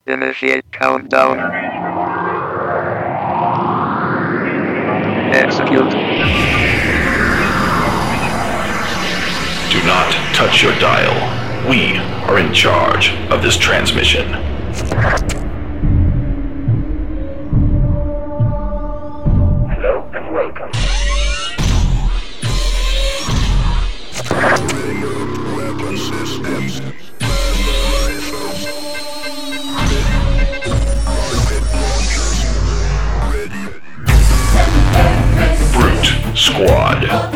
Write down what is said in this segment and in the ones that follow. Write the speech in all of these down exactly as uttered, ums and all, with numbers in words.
Initiate countdown. Execute. Do not touch your dial. We are in charge of this transmission. Hello and welcome. Weapon systems. Brute Squad.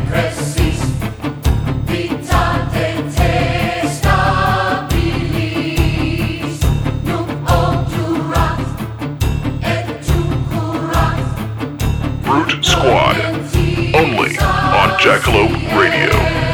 Brute Squad. Only on Jackalope Radio.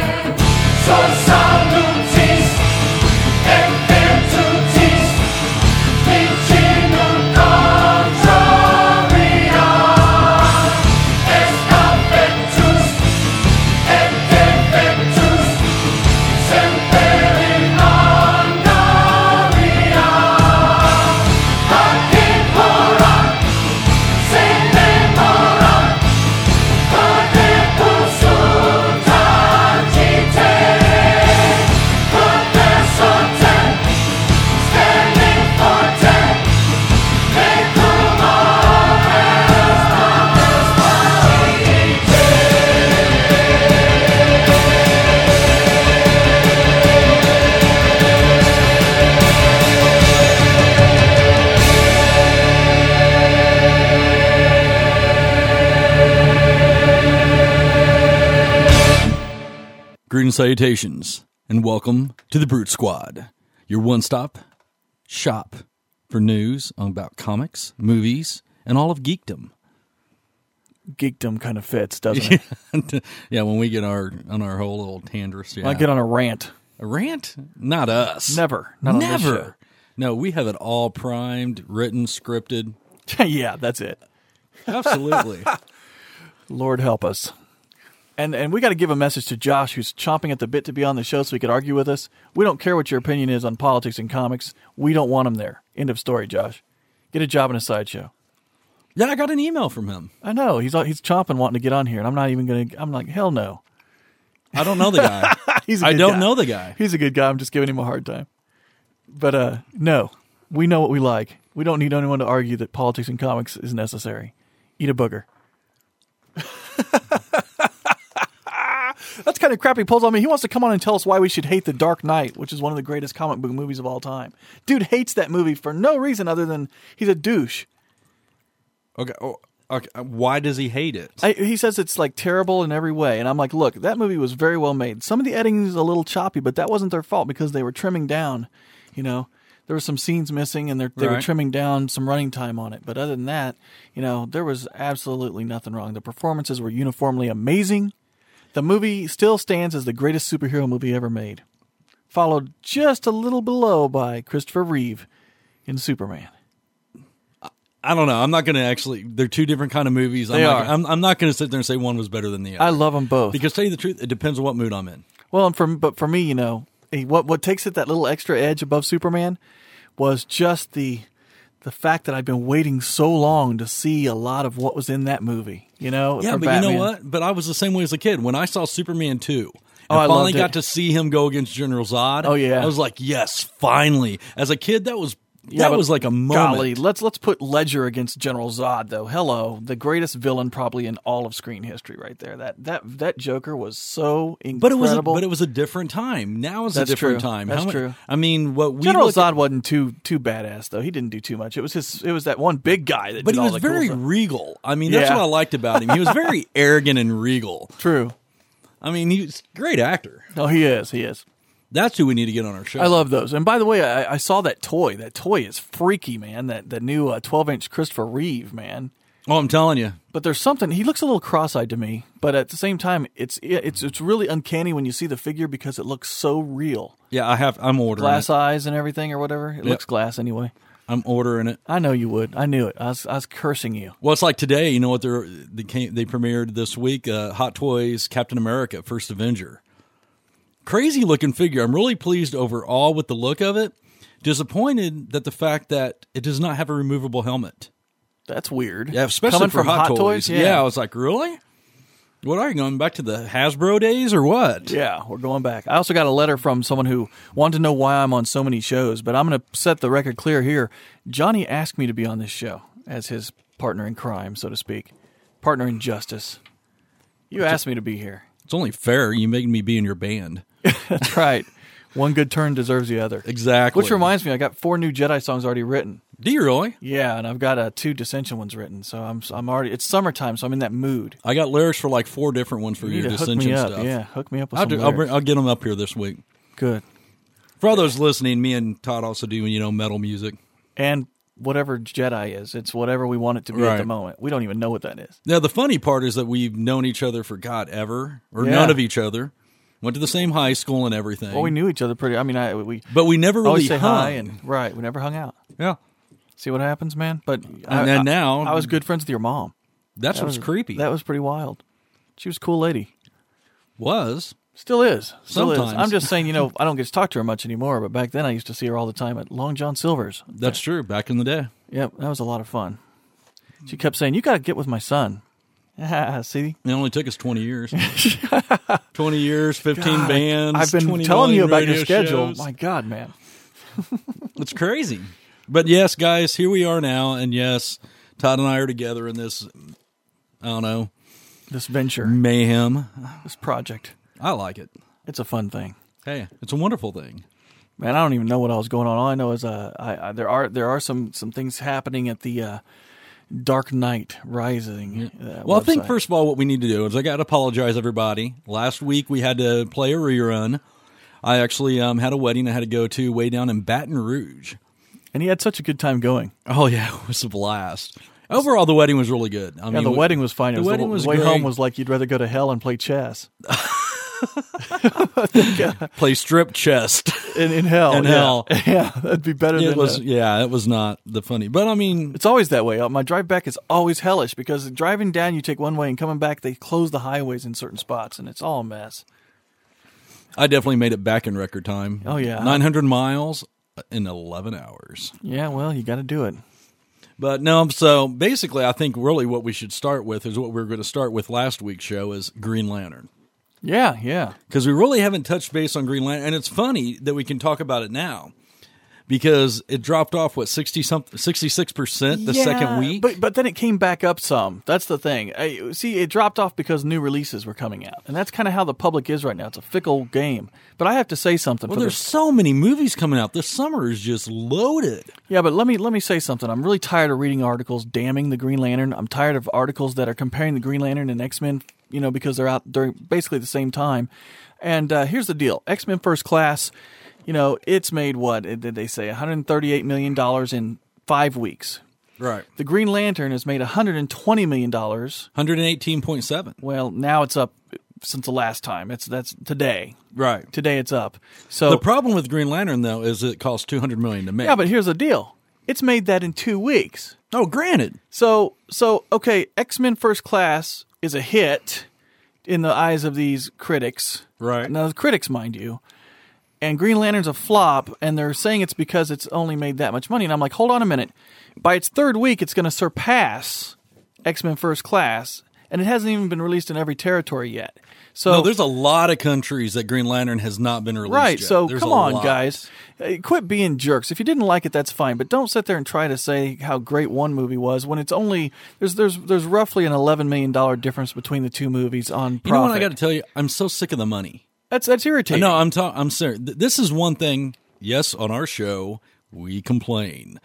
Greetings, salutations, and welcome to the Brute Squad, your one-stop shop for news about comics, movies, and all of geekdom. Geekdom kind of fits, doesn't it? Yeah, when we get our on our whole little tandrous. Yeah. I get on a rant. A rant? Not us. Never. Not on this Never. show. No, we have it all primed, written, scripted. Yeah, that's it. Absolutely. Lord help us. And and we got to give a message to Josh, who's chomping at the bit to be on the show so he could argue with us. We don't care what your opinion is on politics and comics. We don't want him there. End of story, Josh. Get a job in a sideshow. Yeah, I got an email from him. I know. He's he's chomping wanting to get on here, and I'm not even going to... I'm like, hell no. I don't know the guy. He's a I good don't guy. know the guy. He's a good guy. I'm just giving him a hard time. But uh, no, we know what we like. We don't need anyone to argue that politics and comics is necessary. Eat a booger. That's kind of crap he pulls on me. He wants to come on and tell us why we should hate The Dark Knight, which is one of the greatest comic book movies of all time. Dude hates that movie for no reason other than he's a douche. Okay. Oh, okay. Why does he hate it? I, he says it's like terrible in every way. And I'm like, look, that movie was very well made. Some of the editing is a little choppy, but that wasn't their fault because they were trimming down, you know. There were some scenes missing, and they right. were trimming down some running time on it. But other than that, you know, there was absolutely nothing wrong. The performances were uniformly amazing. The movie still stands as the greatest superhero movie ever made, followed just a little below by Christopher Reeve in Superman. I don't know. I'm not going to actually. They're two different kind of movies. I'm They not, are. I'm, I'm not going to sit there and say one was better than the other. I love them both. Because to tell you the truth, it depends on what mood I'm in. Well, and for, but for me, you know, what what takes it that little extra edge above Superman was just the the fact that I've been waiting so long to see a lot of what was in that movie. You know, Yeah, for but Batman. you know what? But I was the same way as a kid. When I saw Superman two, Oh, and I finally loved got it. to see him go against General Zod. Oh, yeah. I was like, yes, finally. As a kid, that was Yeah, that but was like a moment. Golly, let's let's put Ledger against General Zod, though. Hello, the greatest villain probably in all of screen history, right there. That that that Joker was so incredible. But it was, a, but it was a different time. Now it's That's a different true. time. That's How mu- true. I mean, what we General look Zod at, wasn't too too badass though. He didn't do too much. It was his. It was that one big guy that. but did he all was the cool very stuff. regal. I mean, that's Yeah. what I liked about him. He was very arrogant and regal. True. I mean, he's a great actor. Oh, he is. He is. That's who we need to get on our show. I love those. And by the way, I, I saw that toy. That toy is freaky, man. That the new uh, twelve inch Christopher Reeve, man. Oh, I'm telling you. But there's something. He looks a little cross-eyed to me, but at the same time, it's it's it's really uncanny when you see the figure because it looks so real. Yeah, I have. I'm ordering Glass it. eyes and everything, or whatever. It Yep. looks glass anyway. I'm ordering it. I know you would. I knew it. I was I was cursing you. Well, it's like today. You know what? They're, they came, they premiered this week. Uh, Hot Toys Captain America: First Avenger. Crazy looking figure. I'm really pleased overall with the look of it. disappointed that the fact that it does not have a removable helmet. That's weird. Yeah, especially Coming for from Hot, Hot Toys. Toys? Yeah. Yeah. I was like, really? What are you going back to the Hasbro days or what? Yeah, we're going back. I also got a letter from someone who wanted to know why I'm on so many shows, but I'm going to set the record clear here. Johnny asked me to be on this show as his partner in crime, so to speak, partner in justice. You asked me to be here. It's only fair. You made me be in your band. That's right. One good turn deserves the other. Exactly. Which reminds me, I got four new Jedi songs already written. Do you really? Yeah, and I've got uh, two Dissension ones written, so I'm I'm already. It's summertime, so I'm in that mood. I got lyrics for like four different ones for You your need to hook Dissension me up. stuff. Yeah, hook me up with I'll, some do, I'll, lyrics. bring, I'll get them up here this week. Good. For all those listening, me and Todd also do, you know, metal music. And whatever Jedi is, it's whatever we want it to be Right. at the moment. We don't even know what that is. Now, the funny part is that we've known each other for, God, ever, or Yeah. none of each other. Went to the same high school and everything. Well, we knew each other pretty. I mean, I we but we never really always say hung. hi and right. We never hung out. Yeah. See what happens, man. But And I, then I- now- I was good friends with your mom. That's That what's was creepy. That was pretty wild. She was a cool lady. was. Still is. Still is. Sometimes. I'm just saying, you know, I don't get to talk to her much anymore, but back then I used to see her all the time at Long John Silver's. That's true. Back in the day. Yep, that was a lot of fun. She kept saying, "You got to get with my son." See? It only took us twenty years. twenty years, fifteen God, bands. I've been twenty telling you about your radio schedule. shows. My God, man. It's crazy. But yes, guys, here we are now. And yes, Todd and I are together in this, I don't know, This venture, mayhem. this project, I like it. it's a fun thing. Hey, it's a wonderful thing. Man, I don't even know what else going on. All I know is uh, I, I, there are there are some, some things happening at the uh, Dark Knight Rising. Uh, Well, I think website. first of all, what we need to do is I got to apologize, everybody. Last week we had to play a rerun. I actually um, had a wedding I had to go to way down in Baton Rouge. And he had such a good time going. Oh yeah, it was a blast. Overall, the wedding was really good. I Yeah, mean, the we- wedding was fine. It the was wedding the, was the way great. home was like you'd rather go to hell and play chess play strip chest. in, in hell. In yeah. hell. yeah, that'd be better It than was, uh, yeah, it was not the funny, but I mean, It's always that way. Uh, My drive back is always hellish because driving down you take one way and coming back they close the highways in certain spots and it's all a mess. I definitely made it back in record time. Oh, yeah. nine hundred miles in eleven hours. Yeah, well, you got to do it. But no, so basically, I think really what we should start with is what we were going to start with last week's show is Green Lantern. Yeah, yeah. Because we really haven't touched base on Green Lantern, and it's funny that we can talk about it now because it dropped off what sixty something, sixty six percent the Yeah, second week. But but then it came back up some. That's the thing. I, see, it dropped off because new releases were coming out, and that's kind of how the public is right now. It's a fickle game. But I have to say something. well, for there's the, so many movies coming out. This summer is just loaded. yeah, but let me let me say something. I'm really tired of reading articles damning the Green Lantern. I'm tired of articles that are comparing the Green Lantern and X-Men, you know, because they're out during basically the same time. And uh, here's the deal: X-Men First Class. You know, it's made what did they say? one hundred thirty-eight million dollars in five weeks. Right. The Green Lantern has made one hundred twenty million dollars. one hundred eighteen point seven. Well, now it's up since the last time. It's that's today. Right. Today it's up. So The problem with Green Lantern, though, is it costs two hundred million dollars to make. yeah, but here's the deal. It's made that in two weeks. oh, granted. So so okay, X-Men First Class is a hit in the eyes of these critics. Right. Now the critics, mind you. And Green Lantern's a flop, and they're saying it's because it's only made that much money. And I'm like, hold on a minute. By its third week, it's going to surpass X-Men First Class, and it hasn't even been released in every territory yet. So No, there's a lot of countries that Green Lantern has not been released right. yet. So There's come a on, lot. guys, Uh, quit being jerks. If you didn't like it, that's fine, but don't sit there and try to say how great one movie was when it's only there's there's there's roughly an eleven million dollar difference between the two movies on profit. You know what I got to tell you? I'm so sick of the money. That's that's irritating. No, I'm ta- I'm serious. Th- This is one thing. Yes, on our show we complain,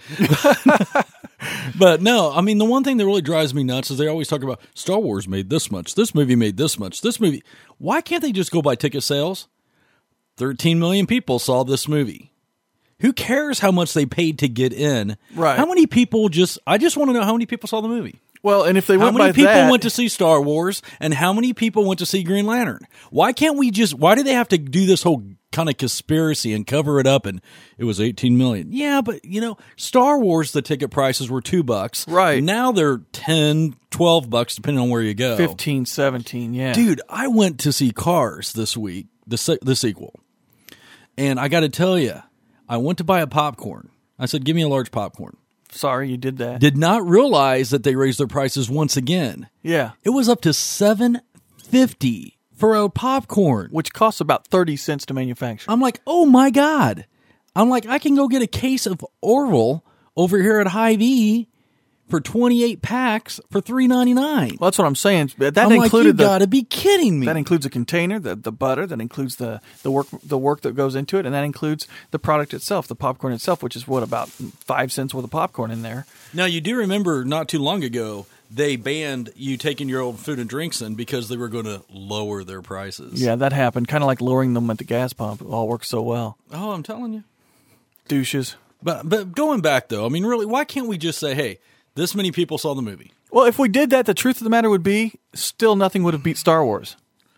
but no, I mean the one thing that really drives me nuts is they always talk about Star Wars made this much, this movie made this much, this movie. Why can't they just go by ticket sales? Thirteen million people saw this movie. Who cares how much they paid to get in? Right. How many people just? I just want to know how many people saw the movie. Well, and if they How went many by people that, went to see Star Wars, and how many people went to see Green Lantern? Why can't we just? Why do they have to do this whole kind of conspiracy and cover it up? And it was eighteen million. Yeah, but you know, Star Wars, the ticket prices were two bucks. Right. Now they're ten, twelve bucks depending on where you go. fifteen, seventeen, yeah. Dude, I went to see Cars this week, the se- the sequel, and I got to tell you, I went to buy a popcorn. I said, give me a large popcorn. Sorry, you did that. Did not realize that they raised their prices once again. Yeah. It was up to seven fifty for a popcorn. Which costs about thirty cents to manufacture. I'm like, oh my God. I'm like, I can go get a case of Orville over here at Hy-Vee for twenty-eight packs for three ninety-nine. Well, that's what I'm saying. That I'm included like, you the, gotta be kidding me. That includes a container, the the butter, that includes the, the work the work that goes into it, and that includes the product itself, the popcorn itself, which is what, about five cents worth of popcorn in there. Now, you do remember not too long ago, they banned you taking your old food and drinks in because they were going to lower their prices. Yeah, that happened. Kind of like lowering them at the gas pump. It all works so well. Oh, I'm telling you. Douches. But but going back, though, I mean, really, why can't we just say, hey, this many people saw the movie? Well, if we did that, the truth of the matter would be, still nothing would have beat Star Wars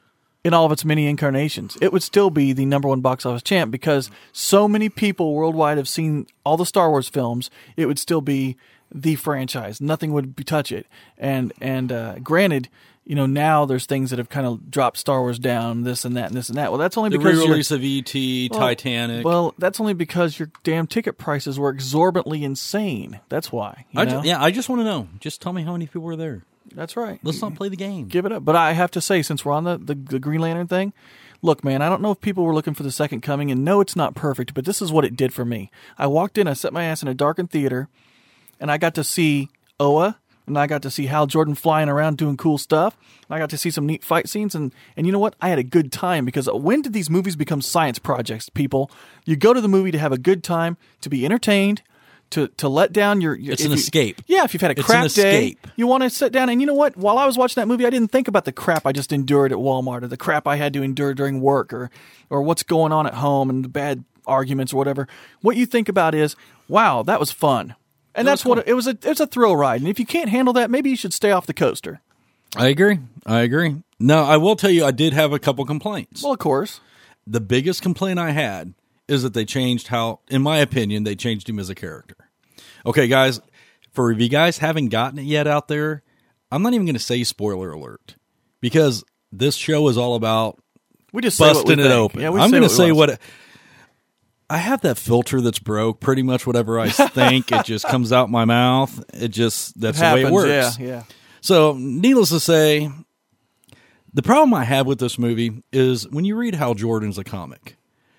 in all of its many incarnations. It would still be the number one box office champ because so many people worldwide have seen all the Star Wars films. It would still be the franchise. Nothing would be, touch it. And and uh, granted, you know, now there's things that have kind of dropped Star Wars down, this and that and this and that. Well, that's only The because re-release of E T, well, Titanic. Well, that's only because your damn ticket prices were exorbitantly insane. That's why. You I know? ju- yeah, I just want to know. Just tell me how many people were there. That's right. Let's not play the game. Give it up. But I have to say, since we're on the, the, the Green Lantern thing, look, man, I don't know if people were looking for the second coming, and no, it's not perfect, but this is what it did for me. I walked in, I set my ass in a darkened theater, and I got to see Oa, and I got to see Hal Jordan flying around doing cool stuff. I got to see some neat fight scenes, and, and you know what? I had a good time, because when did these movies become science projects, people? You go to the movie to have a good time, to be entertained, to, to let down your... your It's if an you- escape. Yeah, if you've had a It's crap an day, escape. you want to sit down, and you know what? While I was watching that movie, I didn't think about the crap I just endured at Walmart, or the crap I had to endure during work, or or what's going on at home, and the bad arguments or whatever. What you think about is, wow, that was fun. And That that's was what cool. it, it was. A, it was a thrill ride. And if you can't handle that, maybe you should stay off the coaster. I agree. I agree. Now, I will tell you, I did have a couple complaints. Well, of course. The biggest complaint I had is that they changed how, in my opinion, they changed him as a character. Okay, guys, for if you guys haven't gotten it yet out there, I'm not even going to say spoiler alert, because this show is all about We just say what we busting it think. open. Yeah, we I'm say going to what we say want. what... It, I have that filter that's broke. Pretty much whatever I think, it just comes out my mouth. It just, that's the way it happens. works. Yeah, yeah. So, needless to say, the problem I have with this movie is when you read Hal Jordan's a comic,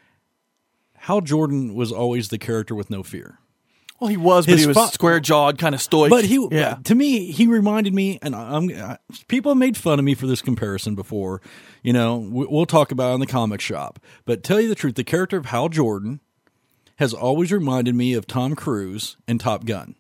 Hal Jordan was always the character with no fear. Well, he was, but His he was fa- square jawed, kind of stoic. But he, yeah. to me, he reminded me, and I'm, I, people have made fun of me for this comparison before. You know, we, we'll talk about it in the comic shop. But tell you the truth, the character of Hal Jordan has always reminded me of Tom Cruise in Top Gun.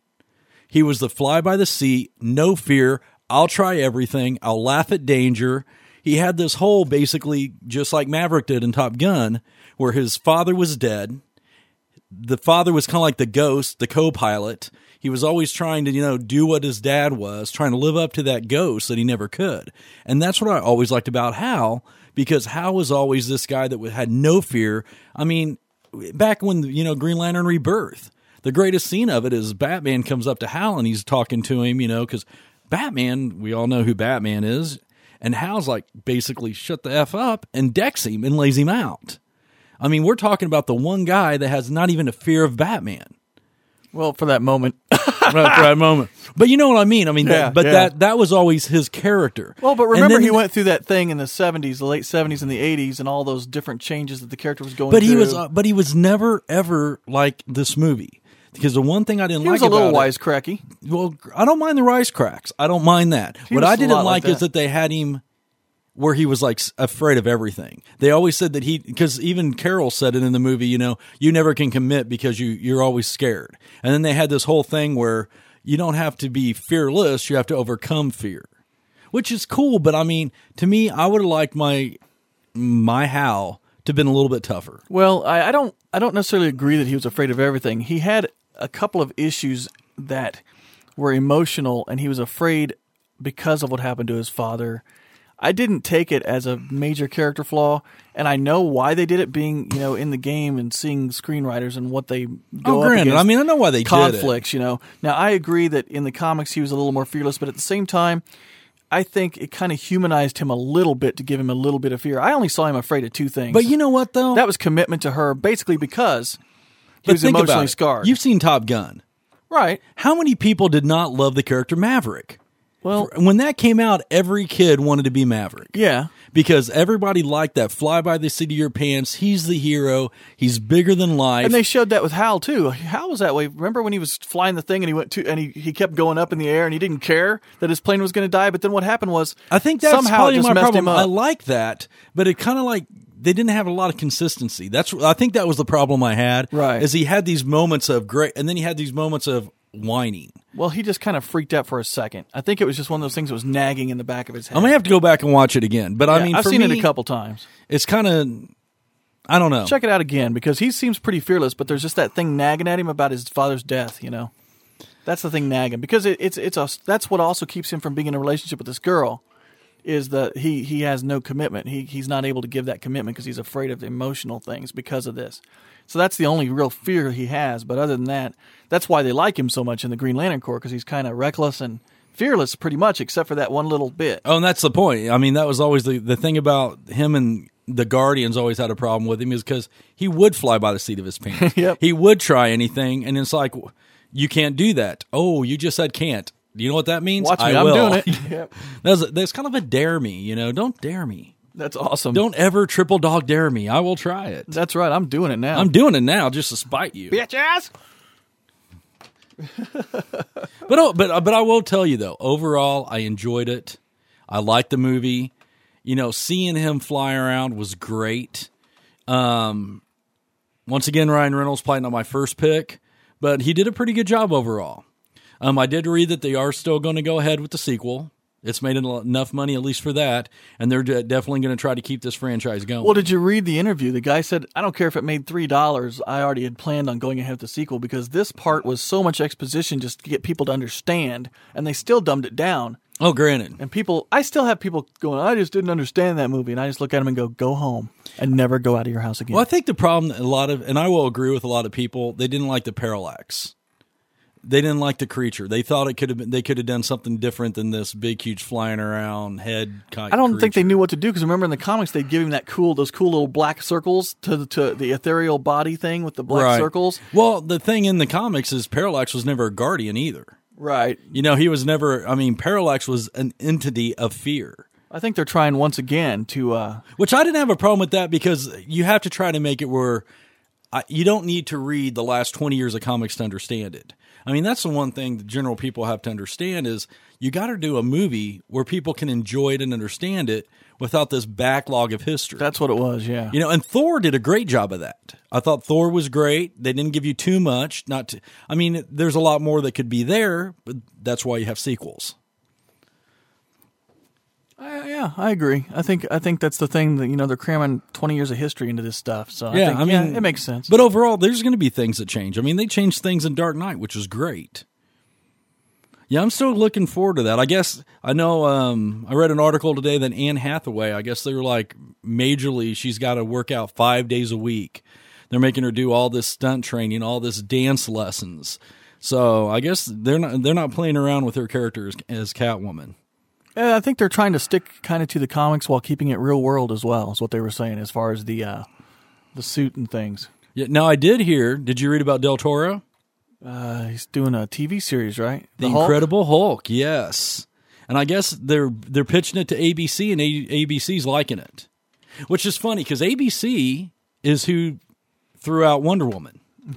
He was the fly by the seat, no fear. I'll try everything. I'll laugh at danger. He had this whole, basically, just like Maverick did in Top Gun, where his father was dead. The father was kind of like the ghost, the co-pilot. He was always trying to, you know, do what his dad was, trying to live up to that ghost that he never could. And that's what I always liked about Hal, because Hal was always this guy that had no fear. I mean, back when, you know, Green Lantern Rebirth, the greatest scene of it is Batman comes up to Hal and he's talking to him, you know, because Batman, we all know who Batman is. And Hal's like, basically, shut the F up, and decks him and lays him out. I mean, we're talking about the one guy that has not even a fear of Batman. Well, for that moment. Right, for that moment. But you know what I mean? I mean, Yeah, that, but yeah. that that was always his character. Well, but And remember, then- he went through that thing in the seventies, the late seventies and the eighties, and all those different changes that the character was going But through. he was, uh, but he was never ever like this movie. Because the one thing I didn't he like was a little about it, wisecracky. well, I don't mind the wisecracks. I don't mind that. He What was I a didn't lot like like is that. that they had him where he was like s- afraid of everything. They always said that he, because even Carol said it in the movie, you know, you never can commit because you, you're always scared. And then they had this whole thing where you don't have to be fearless, you have to overcome fear, which is cool. But I mean, to me, I would have liked my, my Hal to have been a little bit tougher. Well, I, I don't I don't necessarily agree that he was afraid of everything. He had a couple of issues that were emotional, and he was afraid because of what happened to his father. I didn't take it as a major character flaw, and I know why they did it, being, you know, in the game and seeing screenwriters and what they go Oh, up granted. against. I mean, I know why they did it. conflicts, you know. Now, I agree that in the comics he was a little more fearless, but at the same time, I think it kind of humanized him a little bit to give him a little bit of fear. I only saw him afraid of two things. But you know what, though? That was commitment to her, basically because he was think about emotionally it. scarred. You've seen Top Gun. Right. How many people did not love the character Maverick? Well, When that came out, every kid wanted to be Maverick. yeah. Because everybody liked that fly by the seat of your pants. He's the hero. He's bigger than life. And they showed that with Hal too. Hal was that way. Remember when he was flying the thing and he went to and he, he kept going up in the air and he didn't care that his plane was going to die. But then what happened was I think that's somehow probably it just my messed problem. him up. I like that, but it kind of like they didn't have a lot of consistency. That's I think that was the problem I had. Right. Is he had these moments of great, and then he had these moments of whining. Well, he just kind of freaked out for a second. I think it was just one of those things that was nagging in the back of his head. I'm gonna have to go back and watch it again. But I Yeah, mean, I've for seen me, it a couple times. It's kind of, I don't know. Check it out again because he seems pretty fearless, but there's just that thing nagging at him about his father's death. You know, that's the thing nagging because it, it's it's a that's what also keeps him from being in a relationship with this girl. Is that he he has no commitment. He he's not able to give that commitment because he's afraid of the emotional things because of this. So that's the only real fear he has. But other than that, that's why they like him so much in the Green Lantern Corps because he's kind of reckless and fearless pretty much, except for that one little bit. Oh, and that's the point. I mean, that was always the the thing about him, and the Guardians always had a problem with him is because he would fly by the seat of his pants. Yep. He would try anything, and it's like, you can't do that. Oh, you just said can't. Do you know what that means? Watch me, I I'm will. doing it. Yep. That's that's kind of a dare me, you know. Don't dare me. That's awesome. Don't ever triple dog dare me. I will try it. That's right. I'm doing it now. I'm doing it now just to spite you. bitches. But oh, but but I will tell you though, overall, I enjoyed it. I liked the movie. You know, seeing him fly around was great. Um, once again, Ryan Reynolds probably not my first pick, but he did a pretty good job overall. Um, I did read that they are still going to go ahead with the sequel. It's made enough money, at least for that, and they're de- definitely going to try to keep this franchise going. Well, did you read the interview? The guy said, I don't care if it made three dollars. I already had planned on going ahead with the sequel because this part was so much exposition just to get people to understand, and they still dumbed it down. Oh, granted. And people, I still have people going, I just didn't understand that movie. And I just look at them and go, go home and never go out of your house again. Well, I think the problem, a lot of, and I will agree with a lot of people, they didn't like the parallax. They didn't like the creature. They thought it could have been, they could have done something different than this big, huge flying around head kind. I don't creature. think they knew what to do because remember in the comics they'd give him that cool, those cool little black circles to the, to the ethereal body thing with the black Right. circles. Well, the thing in the comics is Parallax was never a guardian either. Right. You know, he was never. I mean, Parallax was an entity of fear. I think they're trying once again to. Uh, Which I didn't have a problem with that because you have to try to make it where I, you don't need to read the last twenty years of comics to understand it. I mean, that's the one thing the general people have to understand is you got to do a movie where people can enjoy it and understand it without this backlog of history. that's what it was, yeah. You know, and Thor did a great job of that. I thought Thor was great. They didn't give you too much. Not to, I mean, there's a lot more that could be there, but that's why you have sequels. I, yeah, I agree. I think I think that's the thing that you know they're cramming twenty years of history into this stuff. So Yeah, I, think, I mean, yeah, it makes sense. But overall, there's going to be things that change. I mean, they changed things in Dark Knight, which was great. Yeah, I'm still looking forward to that. I guess I know. Um, I read an article today that Anne Hathaway. I guess they were like majorly. She's got to work out five days a week. They're making her do all this stunt training, all this dance lessons. So I guess they're not they're not playing around with her character as, as Catwoman. Yeah, I think they're trying to stick kind of to the comics while keeping it real world as well. Is what they were saying as far as the uh, the suit and things. Yeah. Now I did hear. Did you read about Del Toro? Uh, he's doing a T V series, right? The, Hulk? Incredible Hulk, yes. And I guess they're they're pitching it to A B C, and A- ABC's liking it, which is funny because A B C is who threw out Wonder Woman.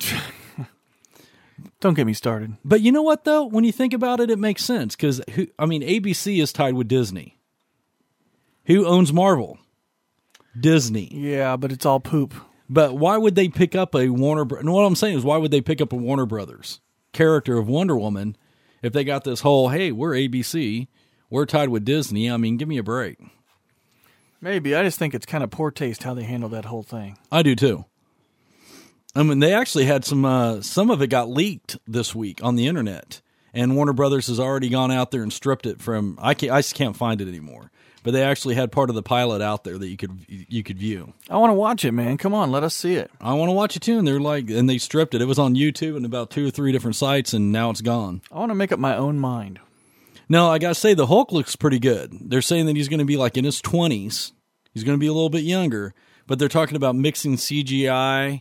Don't get me started. But you know what, though? When you think about it, it makes sense because, I mean, A B C is tied with Disney. Who owns Marvel? Disney. Yeah, but it's all poop. But why would they pick up a Warner? Bro- and what I'm saying is, why would they pick up a Warner Brothers character of Wonder Woman if they got this whole, hey, we're A B C, we're tied with Disney? I mean, give me a break. Maybe. I just think it's kind of poor taste how they handle that whole thing. I do too. I mean, they actually had some. Uh, some of it got leaked this week on the internet, and Warner Brothers has already gone out there and stripped it from. I can't. I just can't find it anymore. But they actually had part of the pilot out there that you could you could view. I want to watch it, man. Come on, let us see it. I want to watch it too, and they're like, and they stripped it. It was on YouTube and about two or three different sites, and now it's gone. I want to make up my own mind. No, I gotta say the Hulk looks pretty good. They're saying that he's going to be like in his twenties. He's going to be a little bit younger, but they're talking about mixing C G I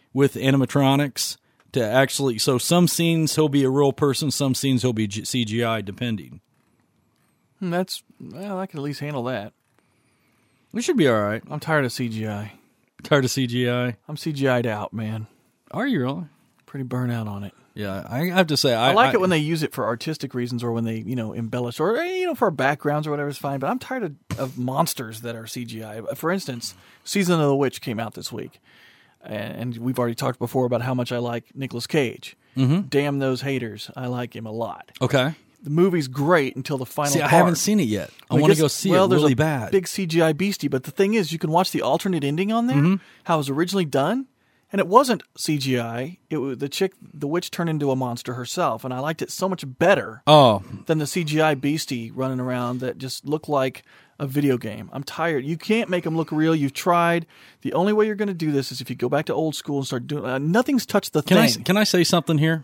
with animatronics to actually. So some scenes he'll be a real person, some scenes he'll be C G I, depending. Hmm, That's well, I can at least handle that. We should be all right. I'm tired of C G I. Tired of C G I? I'm C G I'd out, man. Are you really? Pretty burnt out on it. Yeah, I have to say I, I like I, it when they use it for artistic reasons or when they, you know, embellish or you know for backgrounds or whatever is fine. But I'm tired of, of monsters that are C G I. For instance, Season of the Witch came out this week, and we've already talked before about how much I like Nicolas Cage. Mm-hmm. Damn those haters! I like him a lot. Okay. The movie's great until the final See, part. I haven't seen it yet. I Well, want to guess- go see well, it there's really a bad. Big C G I beastie, but the thing is, you can watch the alternate ending on there, Mm-hmm. how it was originally done, and it wasn't C G I. It was the chick, the witch, turned into a monster herself, and I liked it so much better Oh, than the C G I beastie running around that just looked like a video game. I'm tired. You can't make them look real. You've tried. The only way you're going to do this is if you go back to old school and start doing. Uh, nothing's touched the can I thing. can I say something here?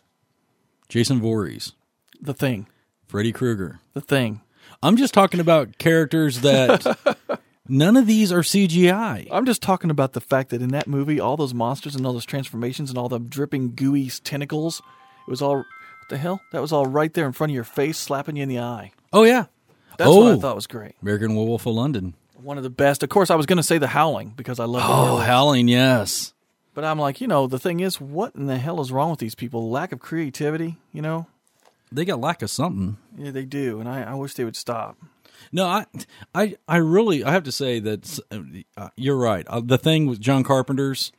Jason Voorhees, the thing. Freddy Krueger. The thing. I'm just talking about characters that none of these are C G I. I'm just talking about the fact that in that movie, all those monsters and all those transformations and all the dripping gooey tentacles, it was all, what the hell? That was all right there in front of your face, slapping you in the eye. Oh yeah, That's oh, what I thought was great. American Werewolf of London. One of the best. Of course, I was going to say The Howling because I love the Oh, werewolf. Howling, yes. But I'm like, you know, the thing is, what in the hell is wrong with these people? Lack of creativity, you know? They got lack of something. Yeah, they do, and I, I wish they would stop. No, I, I, I really, I have to say that uh, you're right. Uh, the thing with John Carpenter's,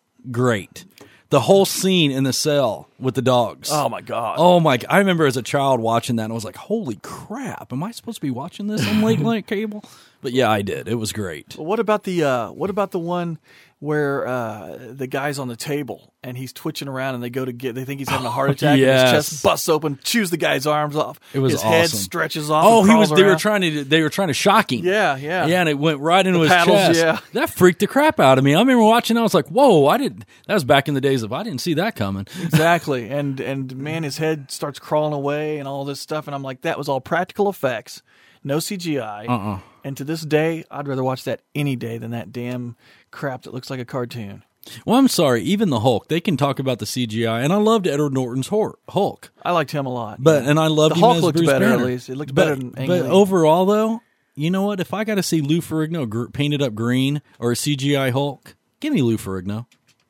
great. The whole scene in the cell with the dogs. Oh, my God. Oh my! I remember as a child watching that, and I was like, "Holy crap! Am I supposed to be watching this on late night cable?" But yeah, I did. It was great. What about the uh, what about the one where uh, the guy's on the table and he's twitching around and they go to get they think he's having a heart attack yes. and his chest busts open, chews the guy's arms off. It was his head awesome. stretches off. Oh, and he was. crawls They were around. trying to. They were trying to shock him. Yeah, yeah, Yeah, and it went right into The his paddles, chest. yeah. That freaked the crap out of me. I remember watching. I was like, "Whoa!" I did. That was back in the days of I didn't see that coming. Exactly. And and man, his head starts crawling away and all this stuff, and I'm like, that was all practical effects, no C G I. Uh-uh. And to this day, I'd rather watch that any day than that damn crap that looks like a cartoon. Well, I'm sorry. Even the Hulk, they can talk about the C G I, and I loved Edward Norton's Hor- Hulk. I liked him a lot. But and I loved The him Hulk as looked Bruce better, at Banner. least. It looked but, better than Ang But Lee. overall, though, you know what? If I got to see Lou Ferrigno gr- painted up green or a C G I Hulk, give me Lou Ferrigno.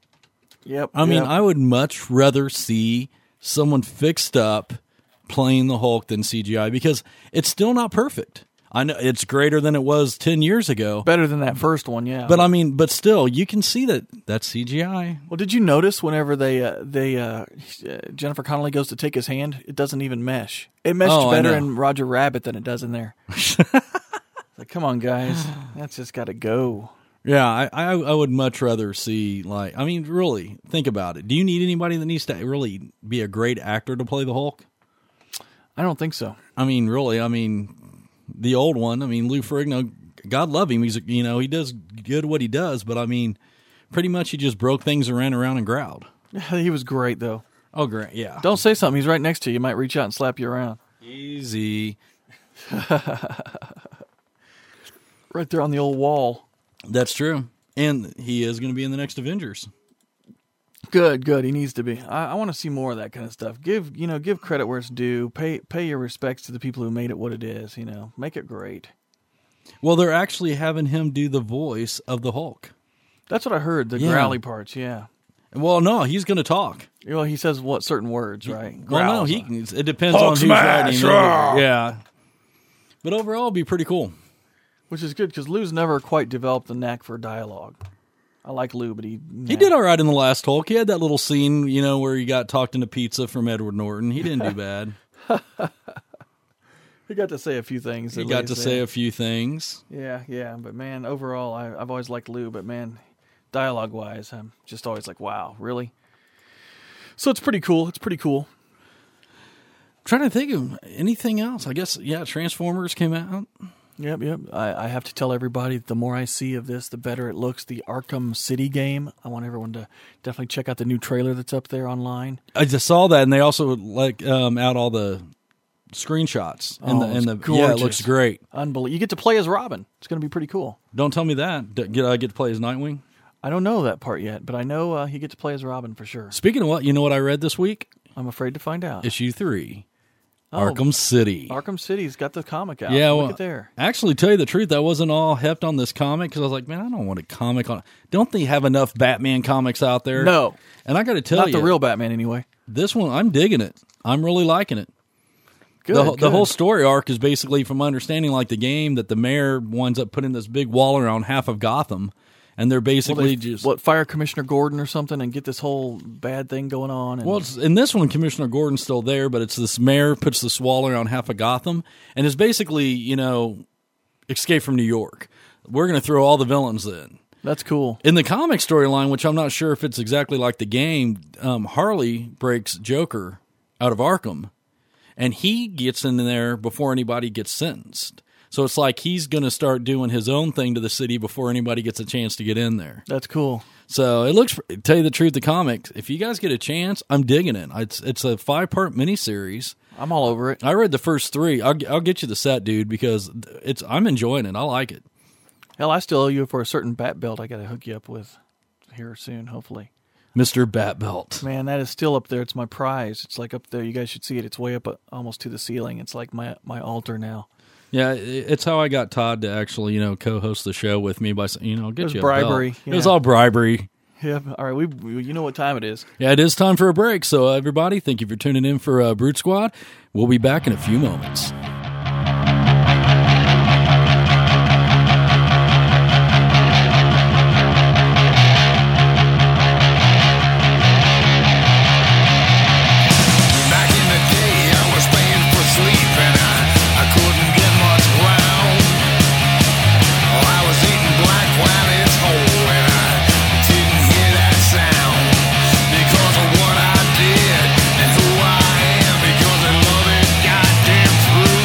Yep. I mean, yep. I would much rather see someone fixed up playing the Hulk than C G I because it's still not perfect. I know it's greater than it was ten years ago. better than that first one, yeah. But I mean, but still, you can see that that's C G I. well, did you notice whenever they uh, they uh, Jennifer Connelly goes to take his hand, it doesn't even mesh. It meshed Oh, I better know. in Roger Rabbit than it does in there. Like, come on, guys, that's just got to go. Yeah, I, I I would much rather see like I mean, really think about it. Do you need anybody that needs to really be a great actor to play the Hulk? I don't think so. I mean, really, I mean, the old one. I mean, Lou Ferrigno, God love him. He's you know he does good what he does, but I mean, pretty much he just broke things and ran around and growled. He was great though. Oh, great, yeah. Don't say something. He's right next to you. You might reach out and slap you around. Easy. Right there on the old wall. That's true, and he is going to be in the next Avengers. Good, good. He needs to be. I, I want to see more of that kind of stuff. Give you know, give credit where it's due. Pay pay your respects to the people who made it what it is. You know, make it great. Well, they're actually having him do the voice of the Hulk. That's what I heard. The Yeah. growly parts. Yeah. Well, no, he's going to talk. Well, he says what certain words, right? Well, no, Growls. he can, it depends Hulk on who's smash, writing. ah! Yeah, but overall, it'd be pretty cool. Which is good because Lou's never quite developed the knack for dialogue. I like Lou, but he He did all right in the last Hulk. He had that little scene, you know, where he got talked into pizza from Edward Norton. He didn't do bad. He got to say a few things. He at got least, to say yeah. a few things. Yeah, yeah, but man, overall, I, I've always liked Lou, but man, dialogue-wise, I'm just always like, wow, really? So it's pretty cool. It's pretty cool. trying to think of anything else. I guess, yeah, Transformers came out. Yep, yep. I, I have to tell everybody, the more I see of this, the better it looks. The Arkham City game, I want everyone to definitely check out the new trailer that's up there online. I just saw that, and they also like um, out all the screenshots. And Oh, the, and the it's yeah, it gorgeous. looks great. Unbelievable. You get to play as Robin. It's going to be pretty cool. Don't tell me that. D- Get I get to play as Nightwing? I don't know that part yet, but I know uh, he gets to play as Robin for sure. Speaking of what, you know what I read this week? I'm afraid to find out. Issue three, Oh, Arkham City. Arkham City's got the comic out. Yeah, Look well, at there. actually, tell you the truth, I wasn't all hepped on this comic because I was like, man, I don't want a comic on. Don't they have enough Batman comics out there? No, And I got to tell not you, the real Batman anyway. this one, I'm digging it. I'm really liking it. Good, the, good. the whole story arc is basically, from my understanding, like the game, that the mayor winds up putting this big wall around half of Gotham, and they're Well, basically they, just what fire Commissioner Gordon or something and get this whole bad thing going on. And well, it's, in this one, Commissioner Gordon's still there, but it's this mayor puts this wall around half of Gotham, and is basically, you know, Escape from New York. We're going to throw all the villains in. that's cool. In the comic storyline, which I'm not sure if it's exactly like the game, um, Harley breaks Joker out of Arkham, and he gets in there before anybody gets sentenced. So it's like he's going to start doing his own thing to the city before anybody gets a chance to get in there. That's cool. So it looks, to tell you the truth, the comics, if you guys get a chance, I'm digging it. It's it's a five-part miniseries. I'm all over it. I read the first three. I'll, I'll get you the set, dude, because it's I'm enjoying it. I like it. Hell, I still owe you for a certain bat belt I got to hook you up with here soon, hopefully. Mister Bat Belt. Man, that is still up there. It's my prize. It's like up there. You guys should see it. It's way up uh, almost to the ceiling. It's like my my altar now. Yeah, it's how I got Todd to actually, you know, co-host the show with me by saying, you know, I'll get It was you a bribery, belt. It was yeah. all bribery. Yeah. All right. We, we you know what time it is. Yeah, it is time for a break. So, uh, everybody, thank you for tuning in for uh, Brute Squad. We'll be back in a few moments. Back in the day, I was paying for sleep and I, I couldn't get much ground. Oh, I was eating black while it's whole and I didn't hear that sound because of what I did and who I am, because I love it goddamn true.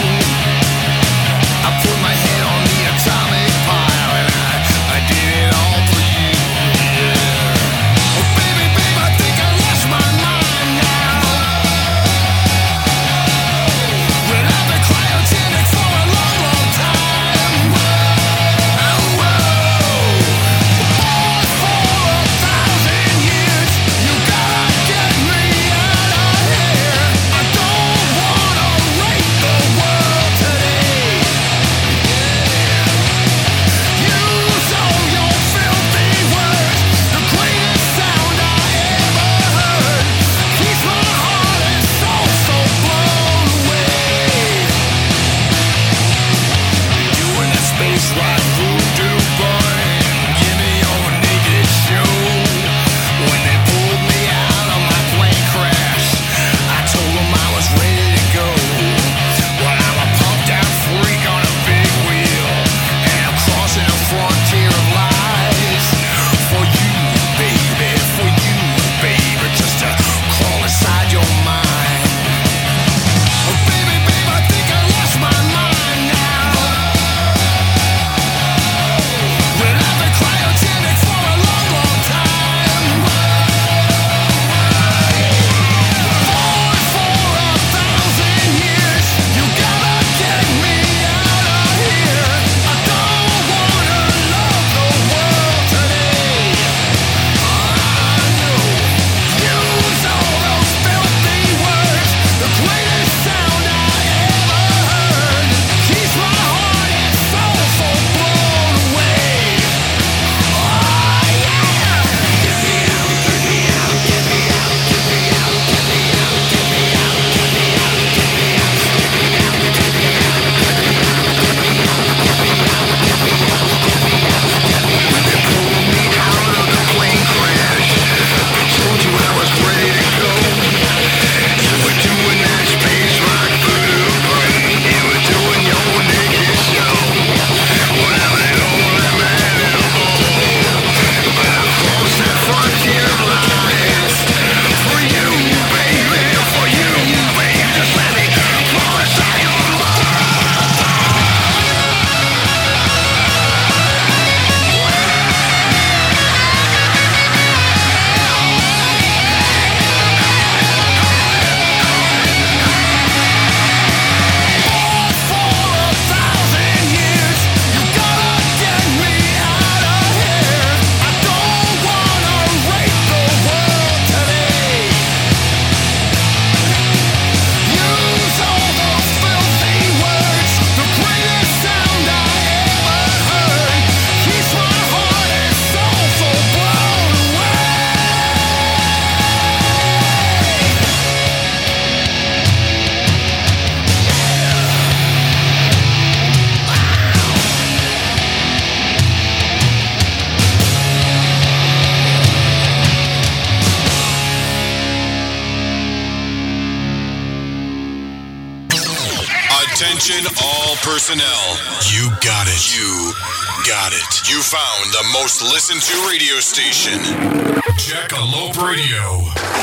Attention all personnel. You got it. You got it. You found the most listened to radio station. Jackalope Radio.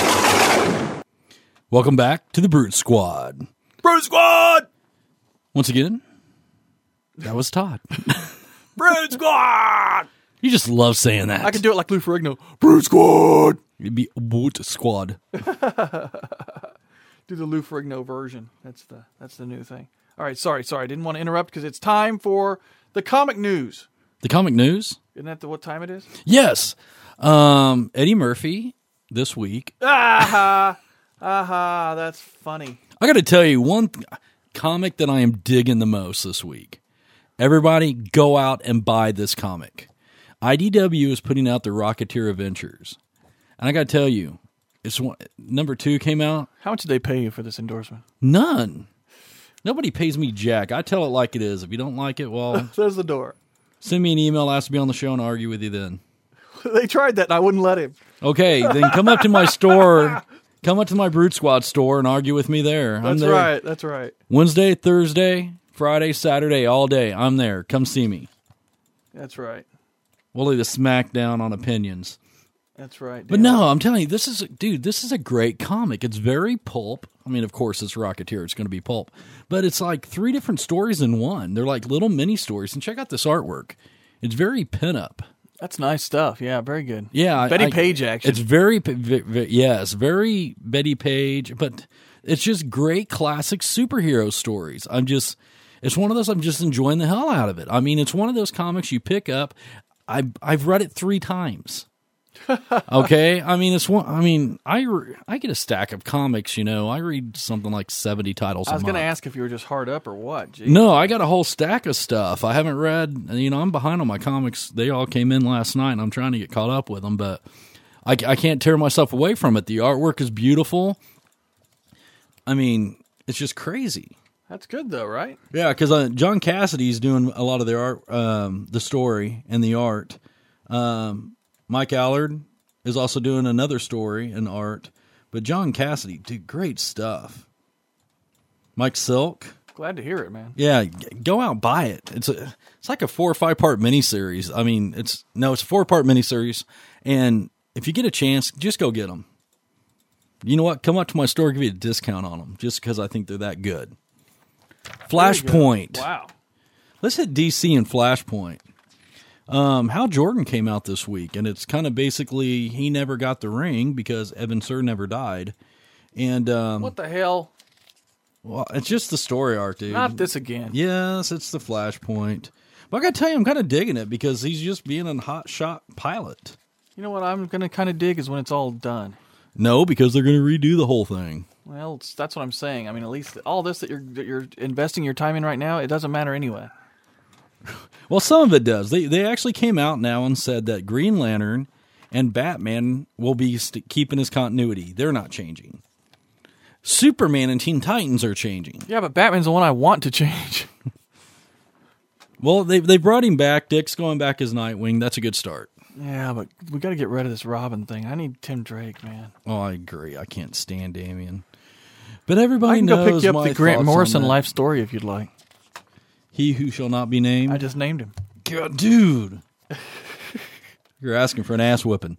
Welcome back to the Brute Squad. Brute Squad! Once again, that was Todd. Brute Squad! You just love saying that. I can do it like Lou Ferrigno. Brute Squad! It'd be Brute Squad. Do the Lou Ferrigno version. That's the that's the new thing. All right, sorry, sorry. I didn't want to interrupt because it's time for the comic news. The comic news? Isn't that the, what time it is? Yes. Um, Eddie Murphy this week. Aha! Aha! That's funny. I got to tell you one th- comic that I am digging the most this week. Everybody go out and buy this comic. I D W is putting out the Rocketeer Adventures. And I got to tell you, it's one, number two came out. How much did they pay you for this endorsement? None. Nobody pays me jack. I tell it like it is. If you don't like it, well, There's the door. send me an email, ask to be on the show, and I'll argue with you then. They tried that, and I wouldn't let him. Okay, then come up to my store, come up to my Brute Squad store and argue with me there. I'm That's there. right. That's right. Wednesday, Thursday, Friday, Saturday, all day. I'm there. Come see me. That's right. We'll lay the smack down on opinions. That's right. But damn no, it. I'm telling you, this is, dude, this is a great comic. It's very pulp. I mean, of course, it's Rocketeer. It's going to be pulp. But it's like three different stories in one. They're like little mini stories. And check out this artwork. It's very pinup. That's nice stuff. Yeah, very good. Yeah. I- Betty I- Page action. It's very, ve- ve- yes, very Betty Page. But it's just great classic superhero stories. I'm just, it's one of those, I'm just enjoying the hell out of it. I mean, it's one of those comics you pick up. I, I've read it three times. Okay, I mean it's one. I mean I re, I get a stack of comics. You know, I read something like seventy titles. I was a going to month. ask if you were just hard up or what. Jeez. No, I got a whole stack of stuff. I haven't read. You know, I'm behind on my comics. They all came in last night, and I'm trying to get caught up with them. But I, I can't tear myself away from it. The artwork is beautiful. I mean, it's just crazy. That's good though, right? Yeah, because uh, John Cassidy's doing a lot of the art, um, the story and the art. Um, Mike Allard is also doing another story and art, but John Cassidy did great stuff. Mike Silk, Glad to hear it, man. yeah, g- go out and buy it. It's a, it's like a four or five part miniseries. I mean, it's no, it's a four part miniseries, and if you get a chance, just go get them. You know what? Come up to my store, give you a discount on them, just because I think they're that good. Flashpoint. Wow. Let's hit D C and Flashpoint. Um, Hal Jordan came out this week, and it's kind of basically he never got the ring because Evan Sur never died. And um, What the hell? well, it's just the story arc, dude. Not this again. Yes, it's the Flashpoint. But I got to tell you, I'm kind of digging it because he's just being a hot shot pilot. You know what I'm going to kind of dig is when it's all done. No, because they're going to redo the whole thing. Well, it's, that's what I'm saying. I mean, at least all this that you're that you're investing your time in right now, it doesn't matter anyway. Well, some of it does. They they actually came out now and said that Green Lantern and Batman will be st- keeping his continuity. They're not changing. Superman and Teen Titans are changing. Yeah, but Batman's the one I want to change. Well, they they brought him back. Dick's going back as Nightwing. That's a good start. Yeah, but we got to get rid of this Robin thing. I need Tim Drake, man. Oh, I agree. I can't stand Damian. But everybody I can go knows pick you up my the Grant thoughts on Morrison that. life story if you'd like. He who shall not be named. I just named him. God, dude. You're asking for an ass whipping.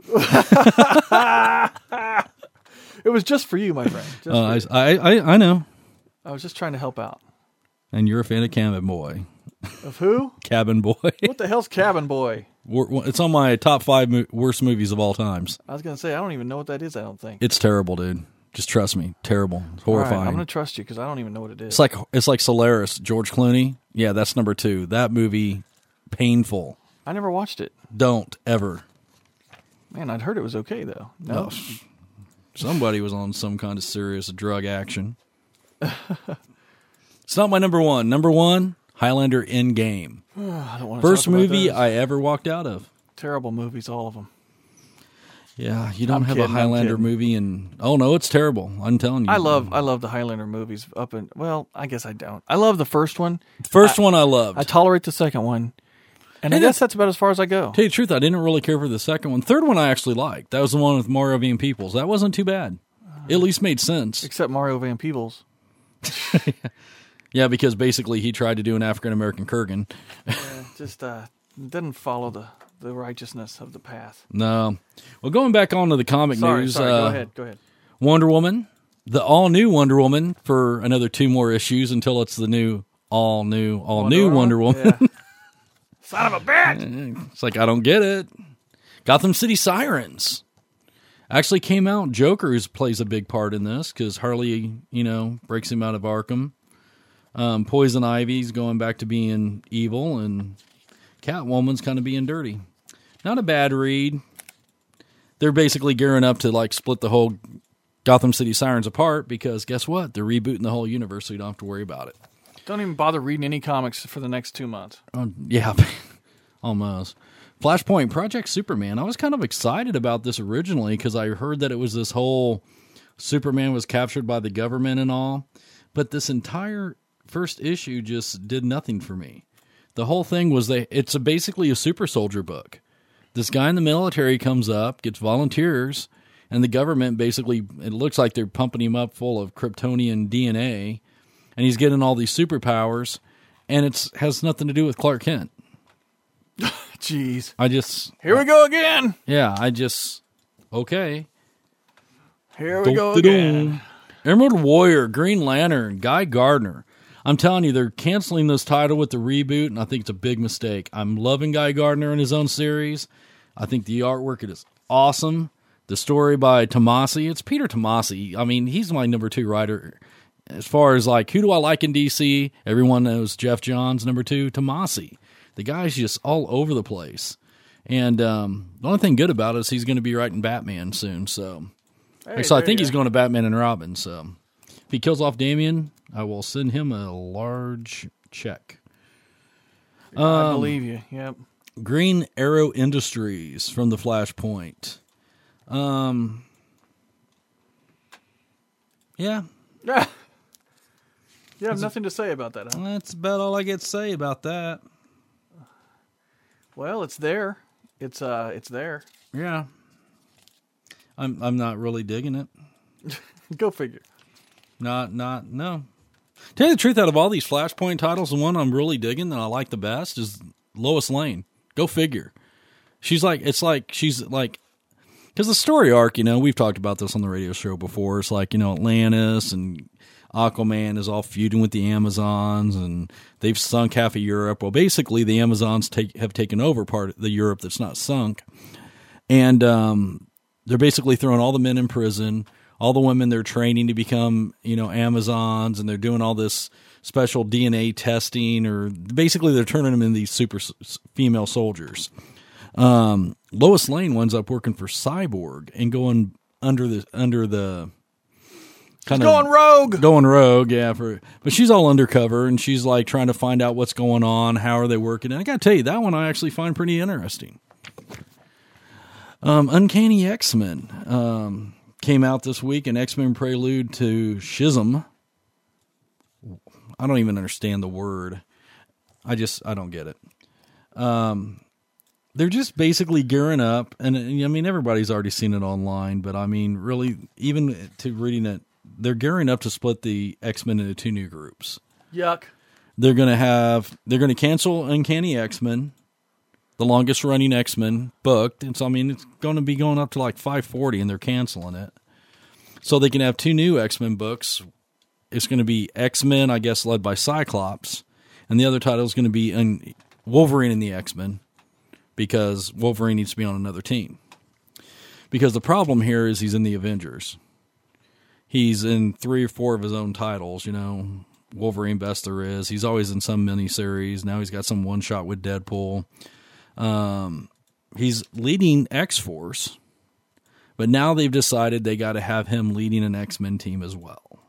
It was just for you, my friend. Just Uh, for I, you. I, I I know. I was just trying to help out. And you're a fan of Cabin Boy. Of who? Cabin Boy. What the hell's Cabin Boy? Wor- It's on my top five mo- worst movies of all times. I was going to say, I don't even know what that is, I don't think. It's terrible, dude. Just trust me. Terrible. It's All right, horrifying. I'm going to trust you because I don't even know what it is. It's like it's like Solaris, George Clooney. Yeah, that's number two. That movie, painful. I never watched it. Don't ever. Man, I'd heard it was okay, though. No? Somebody was on some kind of serious drug action. It's not my number one. Number one, Highlander Endgame. I don't want to First talk about movie those. I ever walked out of. Terrible movies, all of them. Yeah, you don't I'm have kidding, a I'm Highlander kidding. movie, and oh no, it's terrible. I'm telling you. I love I love the Highlander movies up and well, I guess I don't. I love the first one. the first one. I loved. I tolerate the second one. And I And guess it- that's about as far as I go. Tell you the truth, I didn't really care for the second one. Third one I actually liked. That was the one with Mario Van Peebles. That wasn't too bad. It at least made sense. Except Mario Van Peebles. Yeah, because basically he tried to do an African American Kurgan. Yeah, just uh, didn't follow the, the righteousness of the path. No. Well, going back on to the comic Sorry, news. sorry. Uh, go ahead. Go ahead. Wonder Woman, the all-new Wonder Woman for another two more issues until it's the new, all-new, all-new Wonder Woman. Yeah. Son of a bitch! It's like, I don't get it. Gotham City Sirens. Actually came out. Joker is, plays a big part in this because Harley, you know, breaks him out of Arkham. Um, Poison Ivy's going back to being evil, and Catwoman's kind of being dirty. Not a bad read. They're basically gearing up to like split the whole Gotham City Sirens apart because guess what? They're rebooting the whole universe, so you don't have to worry about it. Don't even bother reading any comics for the next two months. Oh, yeah, almost. Flashpoint Project Superman. I was kind of excited about this originally because I heard that it was this whole Superman was captured by the government and all, but this entire first issue just did nothing for me. The whole thing was they it's a, basically a super soldier book. This guy in the military comes up, gets volunteers, and the government basically, it looks like they're pumping him up full of Kryptonian D N A, and he's getting all these superpowers, and it has nothing to do with Clark Kent. Jeez. I just... Here we go again. Yeah, I just... Okay. Here we go again. Emerald Warrior, Green Lantern, Guy Gardner. I'm telling you, they're canceling this title with the reboot, and I think it's a big mistake. I'm loving Guy Gardner in his own series. I think the artwork it is awesome. The story by Tomasi, it's Peter Tomasi. I mean, he's my number two writer. As far as like, who do I like in D C? Everyone knows Jeff Johns, number two, Tomasi. The guy's just all over the place. And um, the only thing good about it is he's going to be writing Batman soon. So, Hey, so I think you he's go. going to Batman and Robin. So if he kills off Damian, I will send him a large check. I believe you. Yep. Green Arrow Industries from the Flashpoint. Um, yeah, You have nothing to say about that, huh? that's about all I get to say about that. Well, it's there. It's uh, it's there. Yeah, I'm I'm not really digging it. Go figure. Not not no. Tell you the truth, out of all these Flashpoint titles, the one I'm really digging that I like the best is Lois Lane. Go figure. She's like it's like she's like. Because the story arc, you know, we've talked about this on the radio show before. It's like, you know, Atlantis and Aquaman is all feuding with the Amazons, and they've sunk half of Europe. Well, basically, the Amazons take, have taken over part of the Europe that's not sunk. And um, they're basically throwing all the men in prison, all the women they're training to become, you know, Amazons, and they're doing all this special D N A testing, or basically they're turning them into these super s- female soldiers. Um, Lois Lane winds up working for Cyborg and going under the under the kind She's of going rogue. going rogue, yeah. For but she's all undercover and she's like trying to find out what's going on, how are they working. And I got to tell you, that one I actually find pretty interesting. Um, Uncanny X-Men um, came out this week, an X-Men prelude to Schism. I don't even understand the word. I just I don't get it. Um. They're just basically gearing up, and I mean, everybody's already seen it online, but I mean, really, even to reading it, they're gearing up to split the X-Men into two new groups. Yuck. They're going to have, they're going to cancel Uncanny X-Men, the longest running X-Men booked, and so, I mean, it's going to be going up to like five forty, and they're canceling it. So they can have two new X-Men books. It's going to be X-Men, I guess, led by Cyclops, and the other title is going to be Un- Wolverine and the X-Men, because Wolverine needs to be on another team. Because the problem here is he's in the Avengers. He's in three or four of his own titles, you know, Wolverine Best There Is. He's always in some miniseries. Now he's got some one-shot with Deadpool. Um, he's leading X-Force, but now they've decided they got to have him leading an X-Men team as well.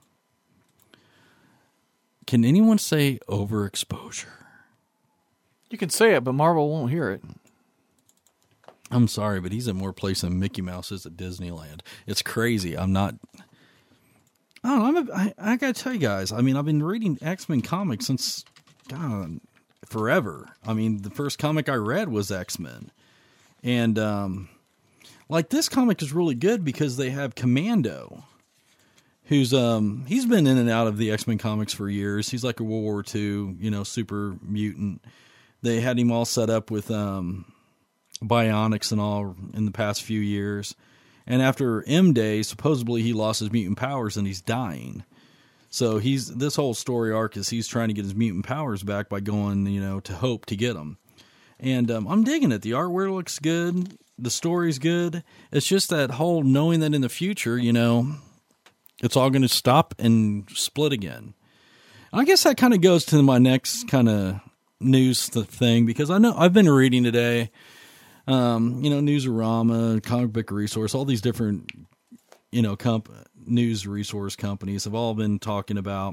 Can anyone say overexposure? You can say it, but Marvel won't hear it. I'm sorry, but he's in more place than Mickey Mouse is at Disneyland. It's crazy. I'm not... I don't know. I'm a, I, I got to tell you guys, I mean, I've been reading X-Men comics since, God, forever. I mean, the first comic I read was X-Men. And, um, like, this comic is really good because they have Commando, who's um he's been in and out of the X-Men comics for years. He's like a World War Two, you know, super mutant. They had him all set up with um bionics and all in the past few years. And after M-Day, supposedly he lost his mutant powers and he's dying. So he's this whole story arc is he's trying to get his mutant powers back by going, you know, to Hope to get them. And um, I'm digging it. The artwork looks good. The story's good. It's just that whole knowing that in the future, you know, it's all going to stop and split again. I guess that kind of goes to my next kind of news thing, because I know I've been reading today, um, you know, Newsarama, Comic Book Resource, all these different, you know, comp- news resource companies have all been talking about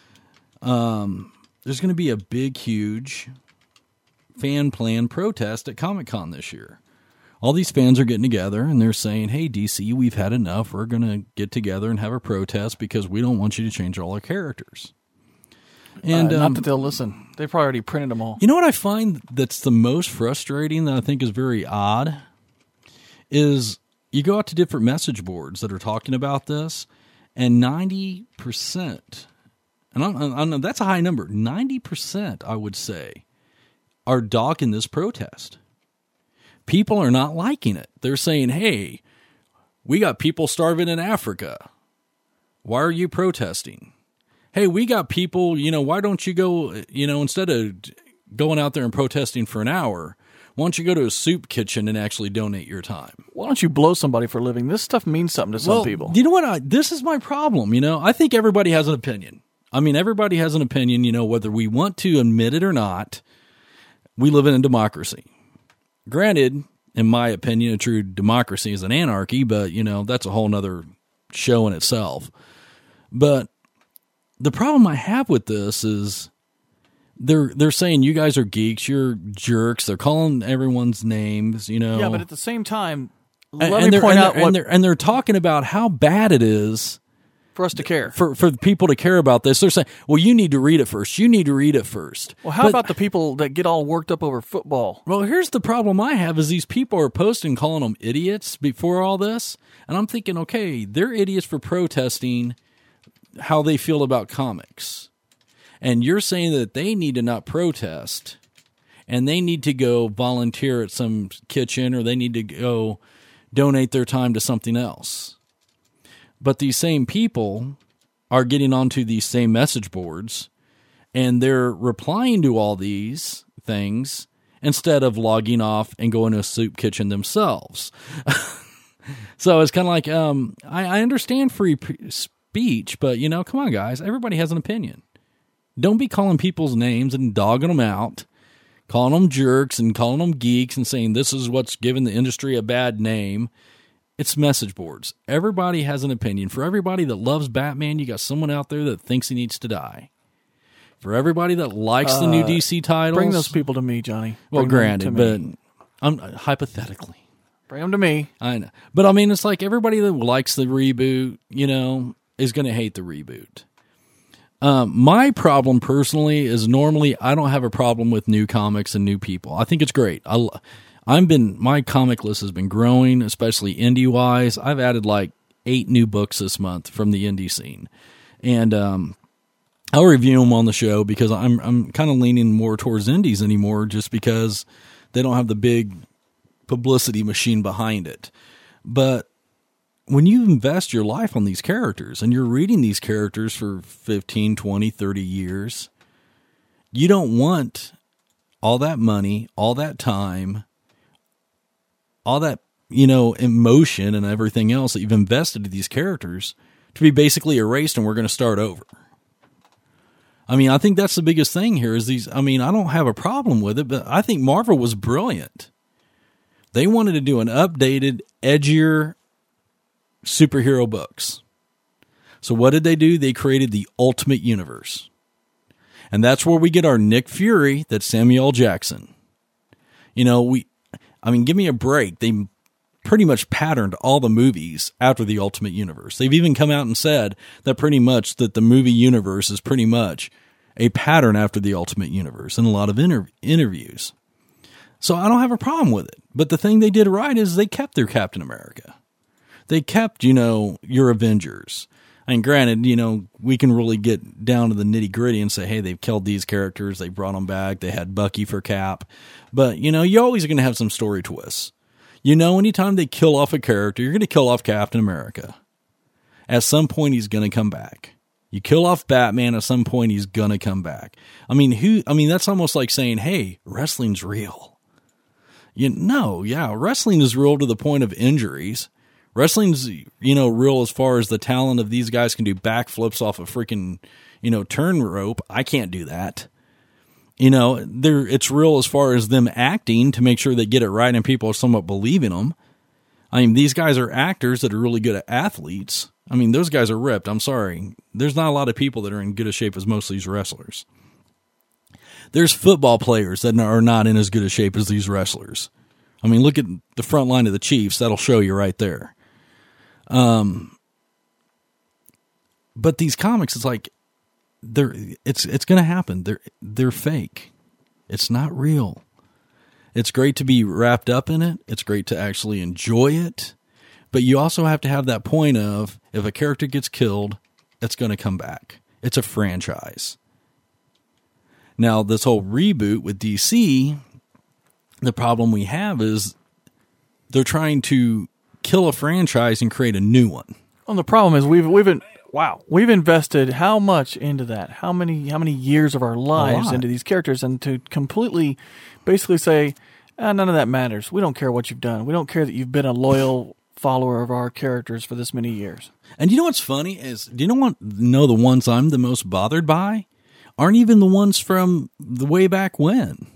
um, there's going to be a big, huge fan plan protest at Comic-Con this year. All these fans are getting together and they're saying, hey, D C, we've had enough. We're going to get together and have a protest because we don't want you to change all our characters. And uh, not um, that they'll listen. They've probably already printed them all. You know what I find that's the most frustrating that I think is very odd is you go out to different message boards that are talking about this, and ninety percent, and I, I know that's a high number, ninety percent, I would say, are dogging this protest. People are not liking it. They're saying, hey, we got people starving in Africa. Why are you protesting? Hey, we got people, you know, why don't you go, you know, instead of going out there and protesting for an hour, why don't you go to a soup kitchen and actually donate your time? Why don't you blow somebody for a living? This stuff means something to some well, people. You know what? I, this is my problem. You know, I think everybody has an opinion. I mean, everybody has an opinion, you know, whether we want to admit it or not. We live in a democracy. Granted, in my opinion, a true democracy is an anarchy, but, you know, that's a whole nother show in itself. But the problem I have with this is they're they're saying you guys are geeks, you're jerks. They're calling everyone's names, you know. Yeah, but at the same time, let and, and me point and out and what they're and they're talking about how bad it is for us to care. for for people to care about this. They're saying, well, you need to read it first. You need to read it first. Well, how But- about the people that get all worked up over football? Well, here's the problem I have is these people are posting calling them idiots before all this. And I'm thinking, okay, they're idiots for protesting how they feel about comics. And you're saying that they need to not protest and they need to go volunteer at some kitchen or they need to go donate their time to something else. But these same people are getting onto these same message boards and they're replying to all these things instead of logging off and going to a soup kitchen themselves. So it's kind of like, um, I, I understand free p- speech, but, you know, come on, guys. Everybody has an opinion. Don't be calling people's names and dogging them out, calling them jerks and calling them geeks and saying this is what's giving the industry a bad name. It's message boards. Everybody has an opinion. For everybody that loves Batman, you got someone out there that thinks he needs to die. For everybody that likes uh, the new D C titles, bring those people to me, Johnny. Well, Bring granted, but me. I'm hypothetically. Bring them to me. I know. But I mean, it's like everybody that likes the reboot, you know, is going to hate the reboot. Um, my problem personally is normally I don't have a problem with new comics and new people. I think it's great. I, I've been, my comic list has been growing, especially indie wise. I've added like eight new books this month from the indie scene. And, um, I'll review them on the show because I'm, I'm kind of leaning more towards indies anymore just because they don't have the big publicity machine behind it. But when you invest your life on these characters and you're reading these characters for fifteen, twenty, thirty years, you don't want all that money, all that time, all that, you know, emotion and everything else that you've invested in these characters to be basically erased and we're going to start over. I mean, I think that's the biggest thing here is these, I mean, I don't have a problem with it, but I think Marvel was brilliant. They wanted to do an updated, edgier superhero books. So what did they do? They created the Ultimate Universe. And that's where we get our Nick Fury, that's Samuel L. Jackson. You know, we, I mean, give me a break. They pretty much patterned all the movies after the Ultimate Universe. They've even come out and said that pretty much that the movie universe is pretty much a pattern after the Ultimate Universe in a lot of inter- interviews. So I don't have a problem with it. But the thing they did right is they kept their Captain America. They kept, you know, your Avengers. And granted, you know, we can really get down to the nitty gritty and say, hey, they've killed these characters, they brought them back, they had Bucky for Cap. But, you know, you're always going to have some story twists. You know, anytime they kill off a character, you're going to kill off Captain America. At some point, he's going to come back. You kill off Batman, at some point, he's going to come back. I mean, who? I mean, that's almost like saying, hey, wrestling's real. You know, yeah, wrestling is real to the point of injuries. Wrestling's, you know, real as far as the talent of these guys can do backflips off a freaking, you know, turn rope. I can't do that. You know, they're, it's real as far as them acting to make sure they get it right and people are somewhat believing them. I mean, these guys are actors that are really good at athletes. I mean, those guys are ripped. I'm sorry. There's not a lot of people that are in good a shape as most of these wrestlers. There's football players that are not in as good a shape as these wrestlers. I mean, look at the front line of the Chiefs. That'll show you right there. Um, but these comics, it's like, they're, it's, it's going to happen. They're, they're fake. It's not real. It's great to be wrapped up in it. It's great to actually enjoy it. But you also have to have that point of, if a character gets killed, it's going to come back. It's a franchise. Now, this whole reboot with D C, the problem we have is they're trying to kill a franchise and create a new one. Well, the problem is we've we've been wow we've invested how much into that? How many how many years of our lives into these characters, and to completely, basically say, ah, none of that matters. We don't care what you've done. We don't care that you've been a loyal follower of our characters for this many years. And you know what's funny is, do you know what? Know the ones I'm the most bothered by aren't even the ones from the way back when.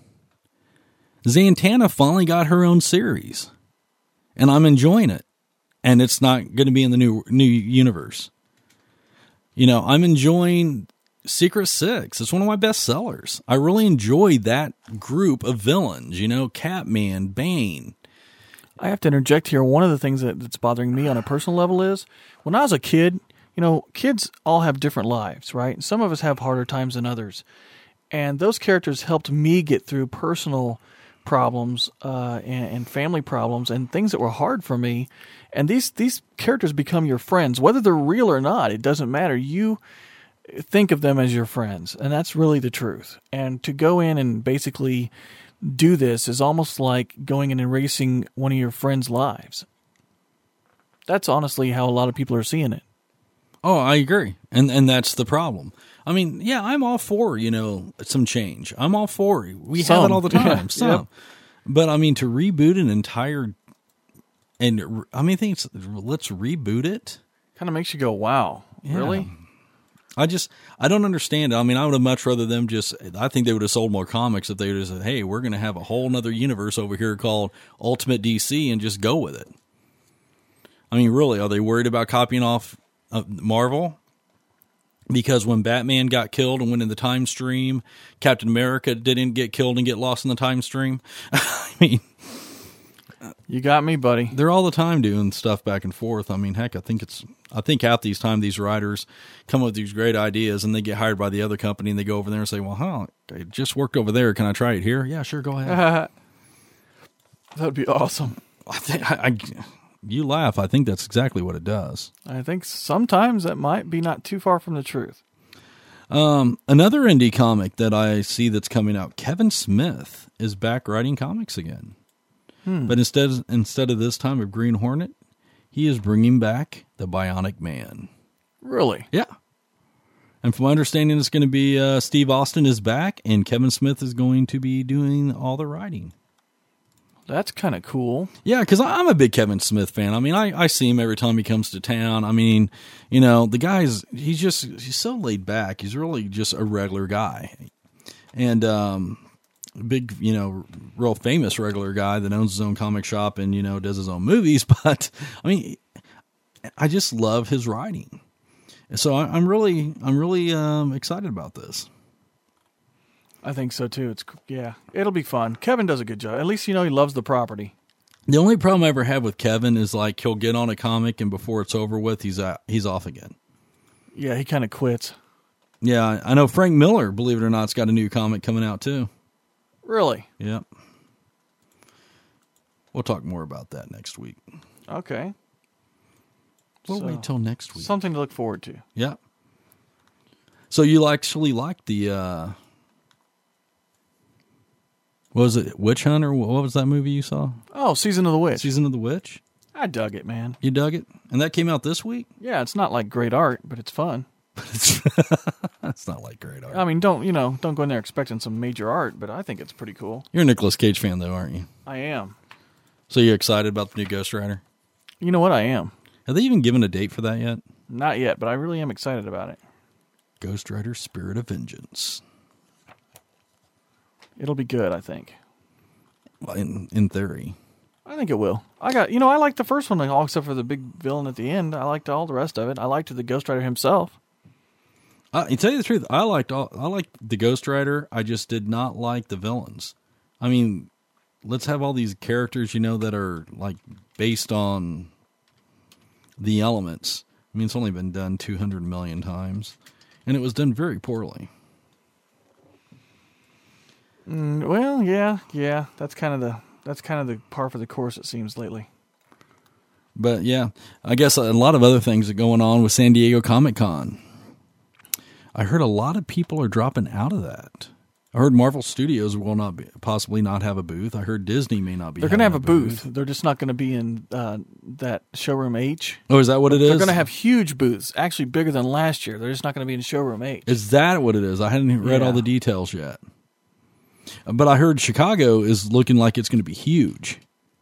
Zatanna finally got her own series, and I'm enjoying it. And it's not going to be in the new new universe. You know, I'm enjoying Secret Six. It's one of my best sellers. I really enjoy that group of villains. You know, Catman, Bane. I have to interject here. One of the things that, that's bothering me on a personal level is, when I was a kid, you know, kids all have different lives, right? Some of us have harder times than others. And those characters helped me get through personal problems uh, and, and family problems and things that were hard for me. And these, these characters become your friends. Whether they're real or not, it doesn't matter. You think of them as your friends, and that's really the truth. And to go in and basically do this is almost like going and erasing one of your friends' lives. That's honestly how a lot of people are seeing it. Oh, I agree. And and that's the problem. I mean, yeah, I'm all for, you know, some change. I'm all for it. We Some. have it all the time. Yeah, Some. yep. But I mean, to reboot an entire, and I mean, I think it's, let's reboot it. Kind of makes you go, wow, Yeah. really? I just, I don't understand it. I mean, I would have much rather them just, I think they would have sold more comics if they would have said, hey, we're going to have a whole nother universe over here called Ultimate D C and just go with it. I mean, really, are they worried about copying off uh, Marvel? Because when Batman got killed and went in the time stream, Captain America didn't get killed and get lost in the time stream. I mean, You got me, buddy. they're all the time doing stuff back and forth. I mean, heck, I think it's, I think half these time these writers come up with these great ideas and they get hired by the other company and they go over there and say, well, huh, it just worked over there. Can I try it here? Yeah, sure. Go ahead. That'd be awesome. I think, I, I, you laugh. I think that's exactly what it does. I think sometimes that might be not too far from the truth. Um, another indie comic that I see that's coming out, Kevin Smith is back writing comics again. Hmm. But instead, instead of this time of Green Hornet, he is bringing back the Bionic Man. Really? Yeah. And from my understanding, it's going to be uh, Steve Austin is back, and Kevin Smith is going to be doing all the writing. That's kind of cool. Yeah, because I'm a big Kevin Smith fan. I mean, I, I see him every time he comes to town. I mean, you know, the guy's, he's just, he's so laid back. He's really just a regular guy. And, um, big, you know, real famous regular guy that owns his own comic shop and, you know, does his own movies. But, I mean, I just love his writing. So I, I'm really, I'm really um, excited about this. I think so too. It's yeah, it'll be fun. Kevin does a good job. At least you know he loves the property. The only problem I ever have with Kevin is like he'll get on a comic and before it's over with, he's out, he's off again. Yeah, he kind of quits. Yeah, I know Frank Miller, believe it or not, has got a new comic coming out too. Really? Yep. We'll talk more about that next week. Okay. We'll So, wait till next week. Something to look forward to. Yeah. So you actually liked the, uh, what was it, Witch Hunter? What was that movie you saw? Oh, Season of the Witch. Season of the Witch? I dug it, man. You dug it? And that came out this week? Yeah, it's not like great art, but it's fun. That's not like great art. I mean, don't, you know, don't go in there expecting some major art, but I think it's pretty cool. You're a Nicolas Cage fan, though, aren't you? I am. So you're excited about the new Ghost Rider? You know what? I am. Have they even given a date for that yet? Not yet, but I really am excited about it. Ghost Rider Spirit of Vengeance. It'll be good, I think. Well, in, in theory. I think it will. I got, you know, I liked the first one, all except for the big villain at the end. I liked all the rest of it. I liked the Ghost Rider himself. Uh, to tell you the truth, I liked all, I liked the Ghost Rider. I just did not like the villains. I mean, let's have all these characters, you know, that are like based on the elements. I mean, it's only been done two hundred million times, and it was done very poorly. Mm, well, yeah, yeah. That's kind of the that's kind of the par for the course, it seems, lately. But yeah, I guess a lot of other things are going on with San Diego Comic-Con. I heard a lot of people are dropping out of that. I heard Marvel Studios will not be, possibly not have a booth. I heard Disney may not be. They're going to have a booth. booth. They're just not going to be in uh, that showroom H. Oh, is that what it is? They're going to have huge booths, actually bigger than last year. They're just not going to be in showroom H. Is that what it is? I hadn't read Yeah. all the details yet. But I heard Chicago is looking like it's going to be huge.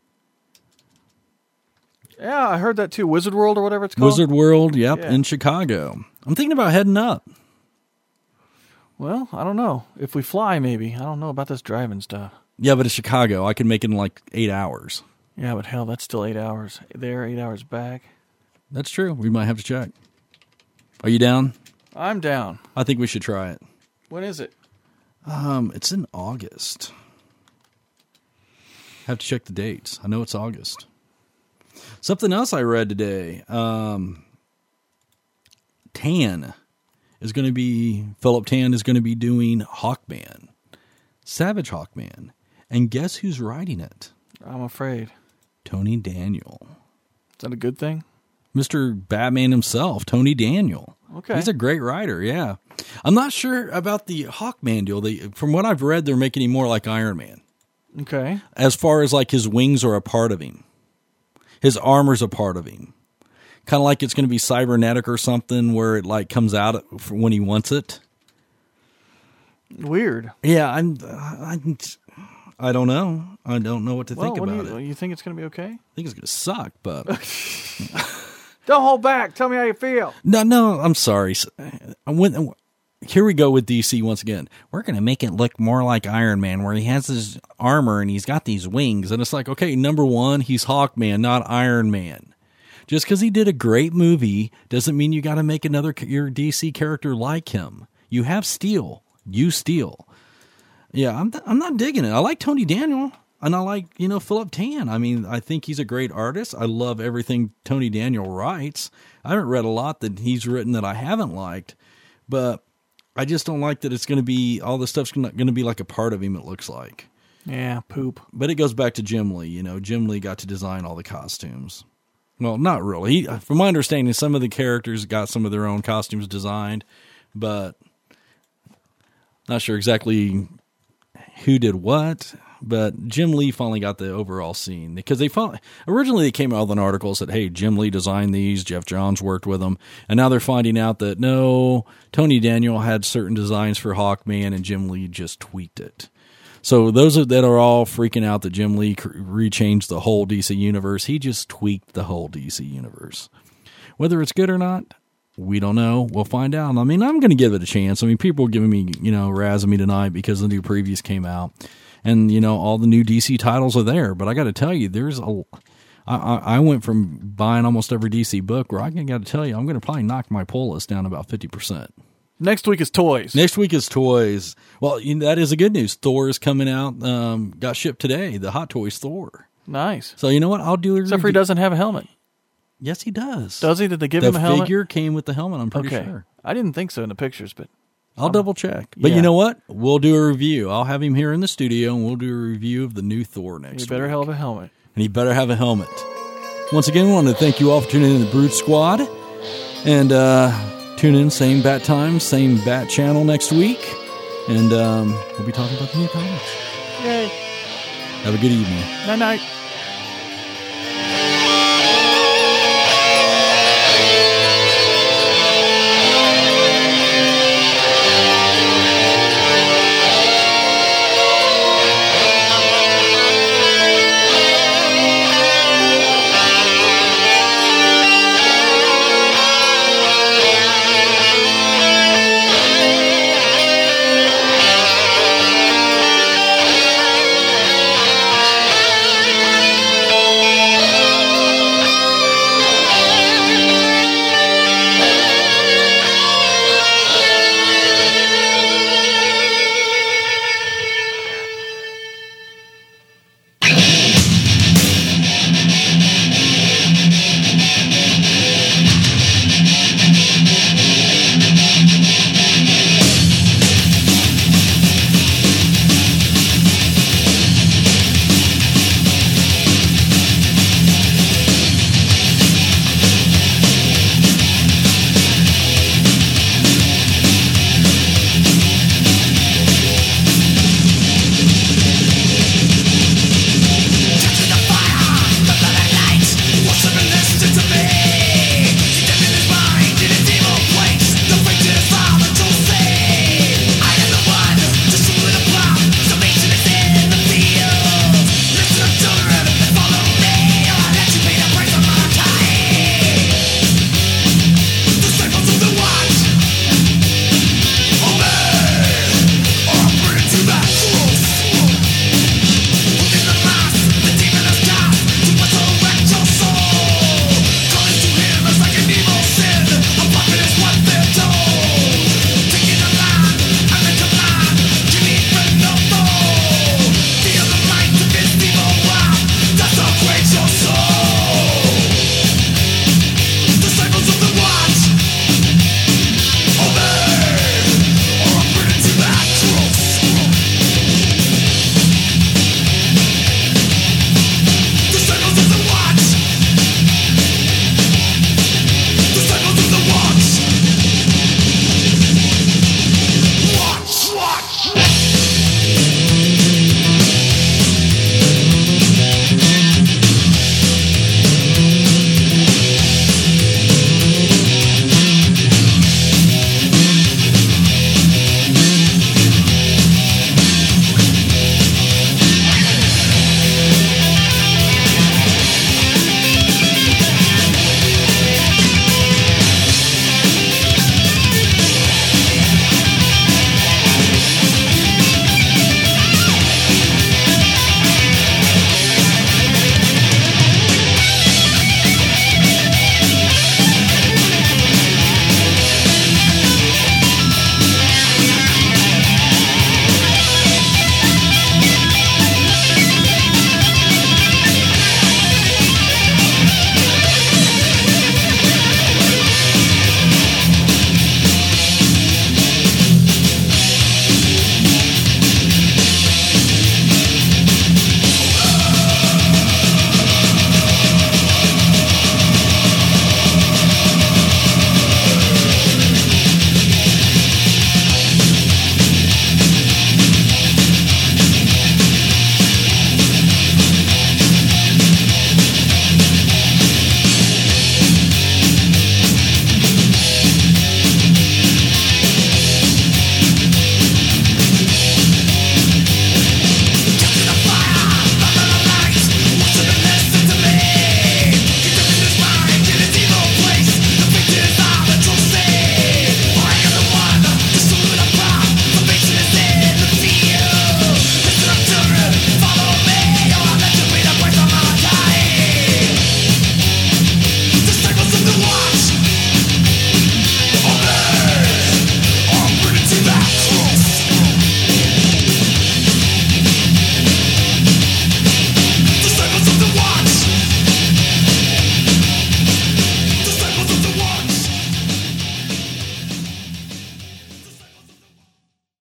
Yeah, I heard that too. Wizard World or whatever it's called. Wizard World, yep, Yeah. in Chicago. I'm thinking about heading up. Well, I don't know. If we fly, maybe. I don't know about this driving stuff. Yeah, but it's Chicago. I can make it in like eight hours. Yeah, but hell, that's still eight hours there, eight hours back. That's true. We might have to check. Are you down? I'm down. I think we should try it. When is it? Um, it's in August. Have to check the dates. I know it's August. Something else I read today. Um, Tan is going to be, Philip Tan is going to be doing Hawkman. Savage Hawkman. And guess who's writing it? I'm afraid. Tony Daniel. Is that a good thing? Mister Batman himself, Tony Daniel. Okay. He's a great writer, yeah. I'm not sure about the Hawkman deal. They, from what I've read, they're making him more like Iron Man. Okay. As far as like his wings are a part of him. His armor's a part of him. Kind of like it's going to be cybernetic or something where it like comes out when he wants it. Weird. Yeah, I'm, I'm I don't know. I don't know what to Well, think what about do you, it. you think it's going to be okay? I think it's going to suck, but Don't hold back. Tell me how you feel. no, no, I'm sorry. I went, here we go with D C once again. We're going to make it look more like Iron Man, where he has his armor and he's got these wings. And it's like, okay, number one, he's Hawkman, not Iron Man. Just because he did a great movie doesn't mean you got to make another your D C character like him. You have Steel. You Steel. Yeah, I'm I'm not digging it. I like Tony Daniel, and I like, you know, Philip Tan. I mean, I think he's a great artist. I love everything Tony Daniel writes. I haven't read a lot that he's written that I haven't liked, but I just don't like that it's going to be, all this stuff's going to be like a part of him, it looks like. Yeah, poop. But it goes back to Jim Lee. You know, Jim Lee got to design all the costumes. Well, not really. He, from my understanding, some of the characters got some of their own costumes designed, but not sure exactly who did what. But Jim Lee finally got the overall scene, because they finally, originally they came out with an article that said, hey, Jim Lee designed these, Jeff Johns worked with them, and now they're finding out that no, Tony Daniel had certain designs for Hawkman and Jim Lee just tweaked it. So those that are all freaking out that Jim Lee rechanged the whole D C universe, he just tweaked the whole D C universe. Whether it's good or not, we don't know. We'll find out. I mean, I'm going to give it a chance. I mean, people are giving me, you know, razzing me tonight because the new previews came out. And, you know, all the new D C titles are there. But I got to tell you, there's a... I, I went from buying almost every D C book where I got to tell you, I'm going to probably knock my pull list down about fifty percent. Next week is toys. Next week is toys. Well, you know, that is a good news. Thor is coming out. Um, got shipped today. The Hot Toys Thor. Nice. So you know what? I'll do a Except for he review. doesn't have a helmet. Yes, he does. Does he? Did they give the him a helmet? The figure came with the helmet, I'm pretty Okay. sure. I didn't think so in the pictures, but I'll double check. But yeah. you know what? We'll do a review. I'll have him here in the studio, and we'll do a review of the new Thor next he better week. have a helmet. And he better have a helmet. Once again, we want to thank you all for tuning in to the Brood Squad. And uh, tune in, same bat time, same bat channel next week. And um, we'll be talking about the new comics. Yay. Have a good evening. Night night.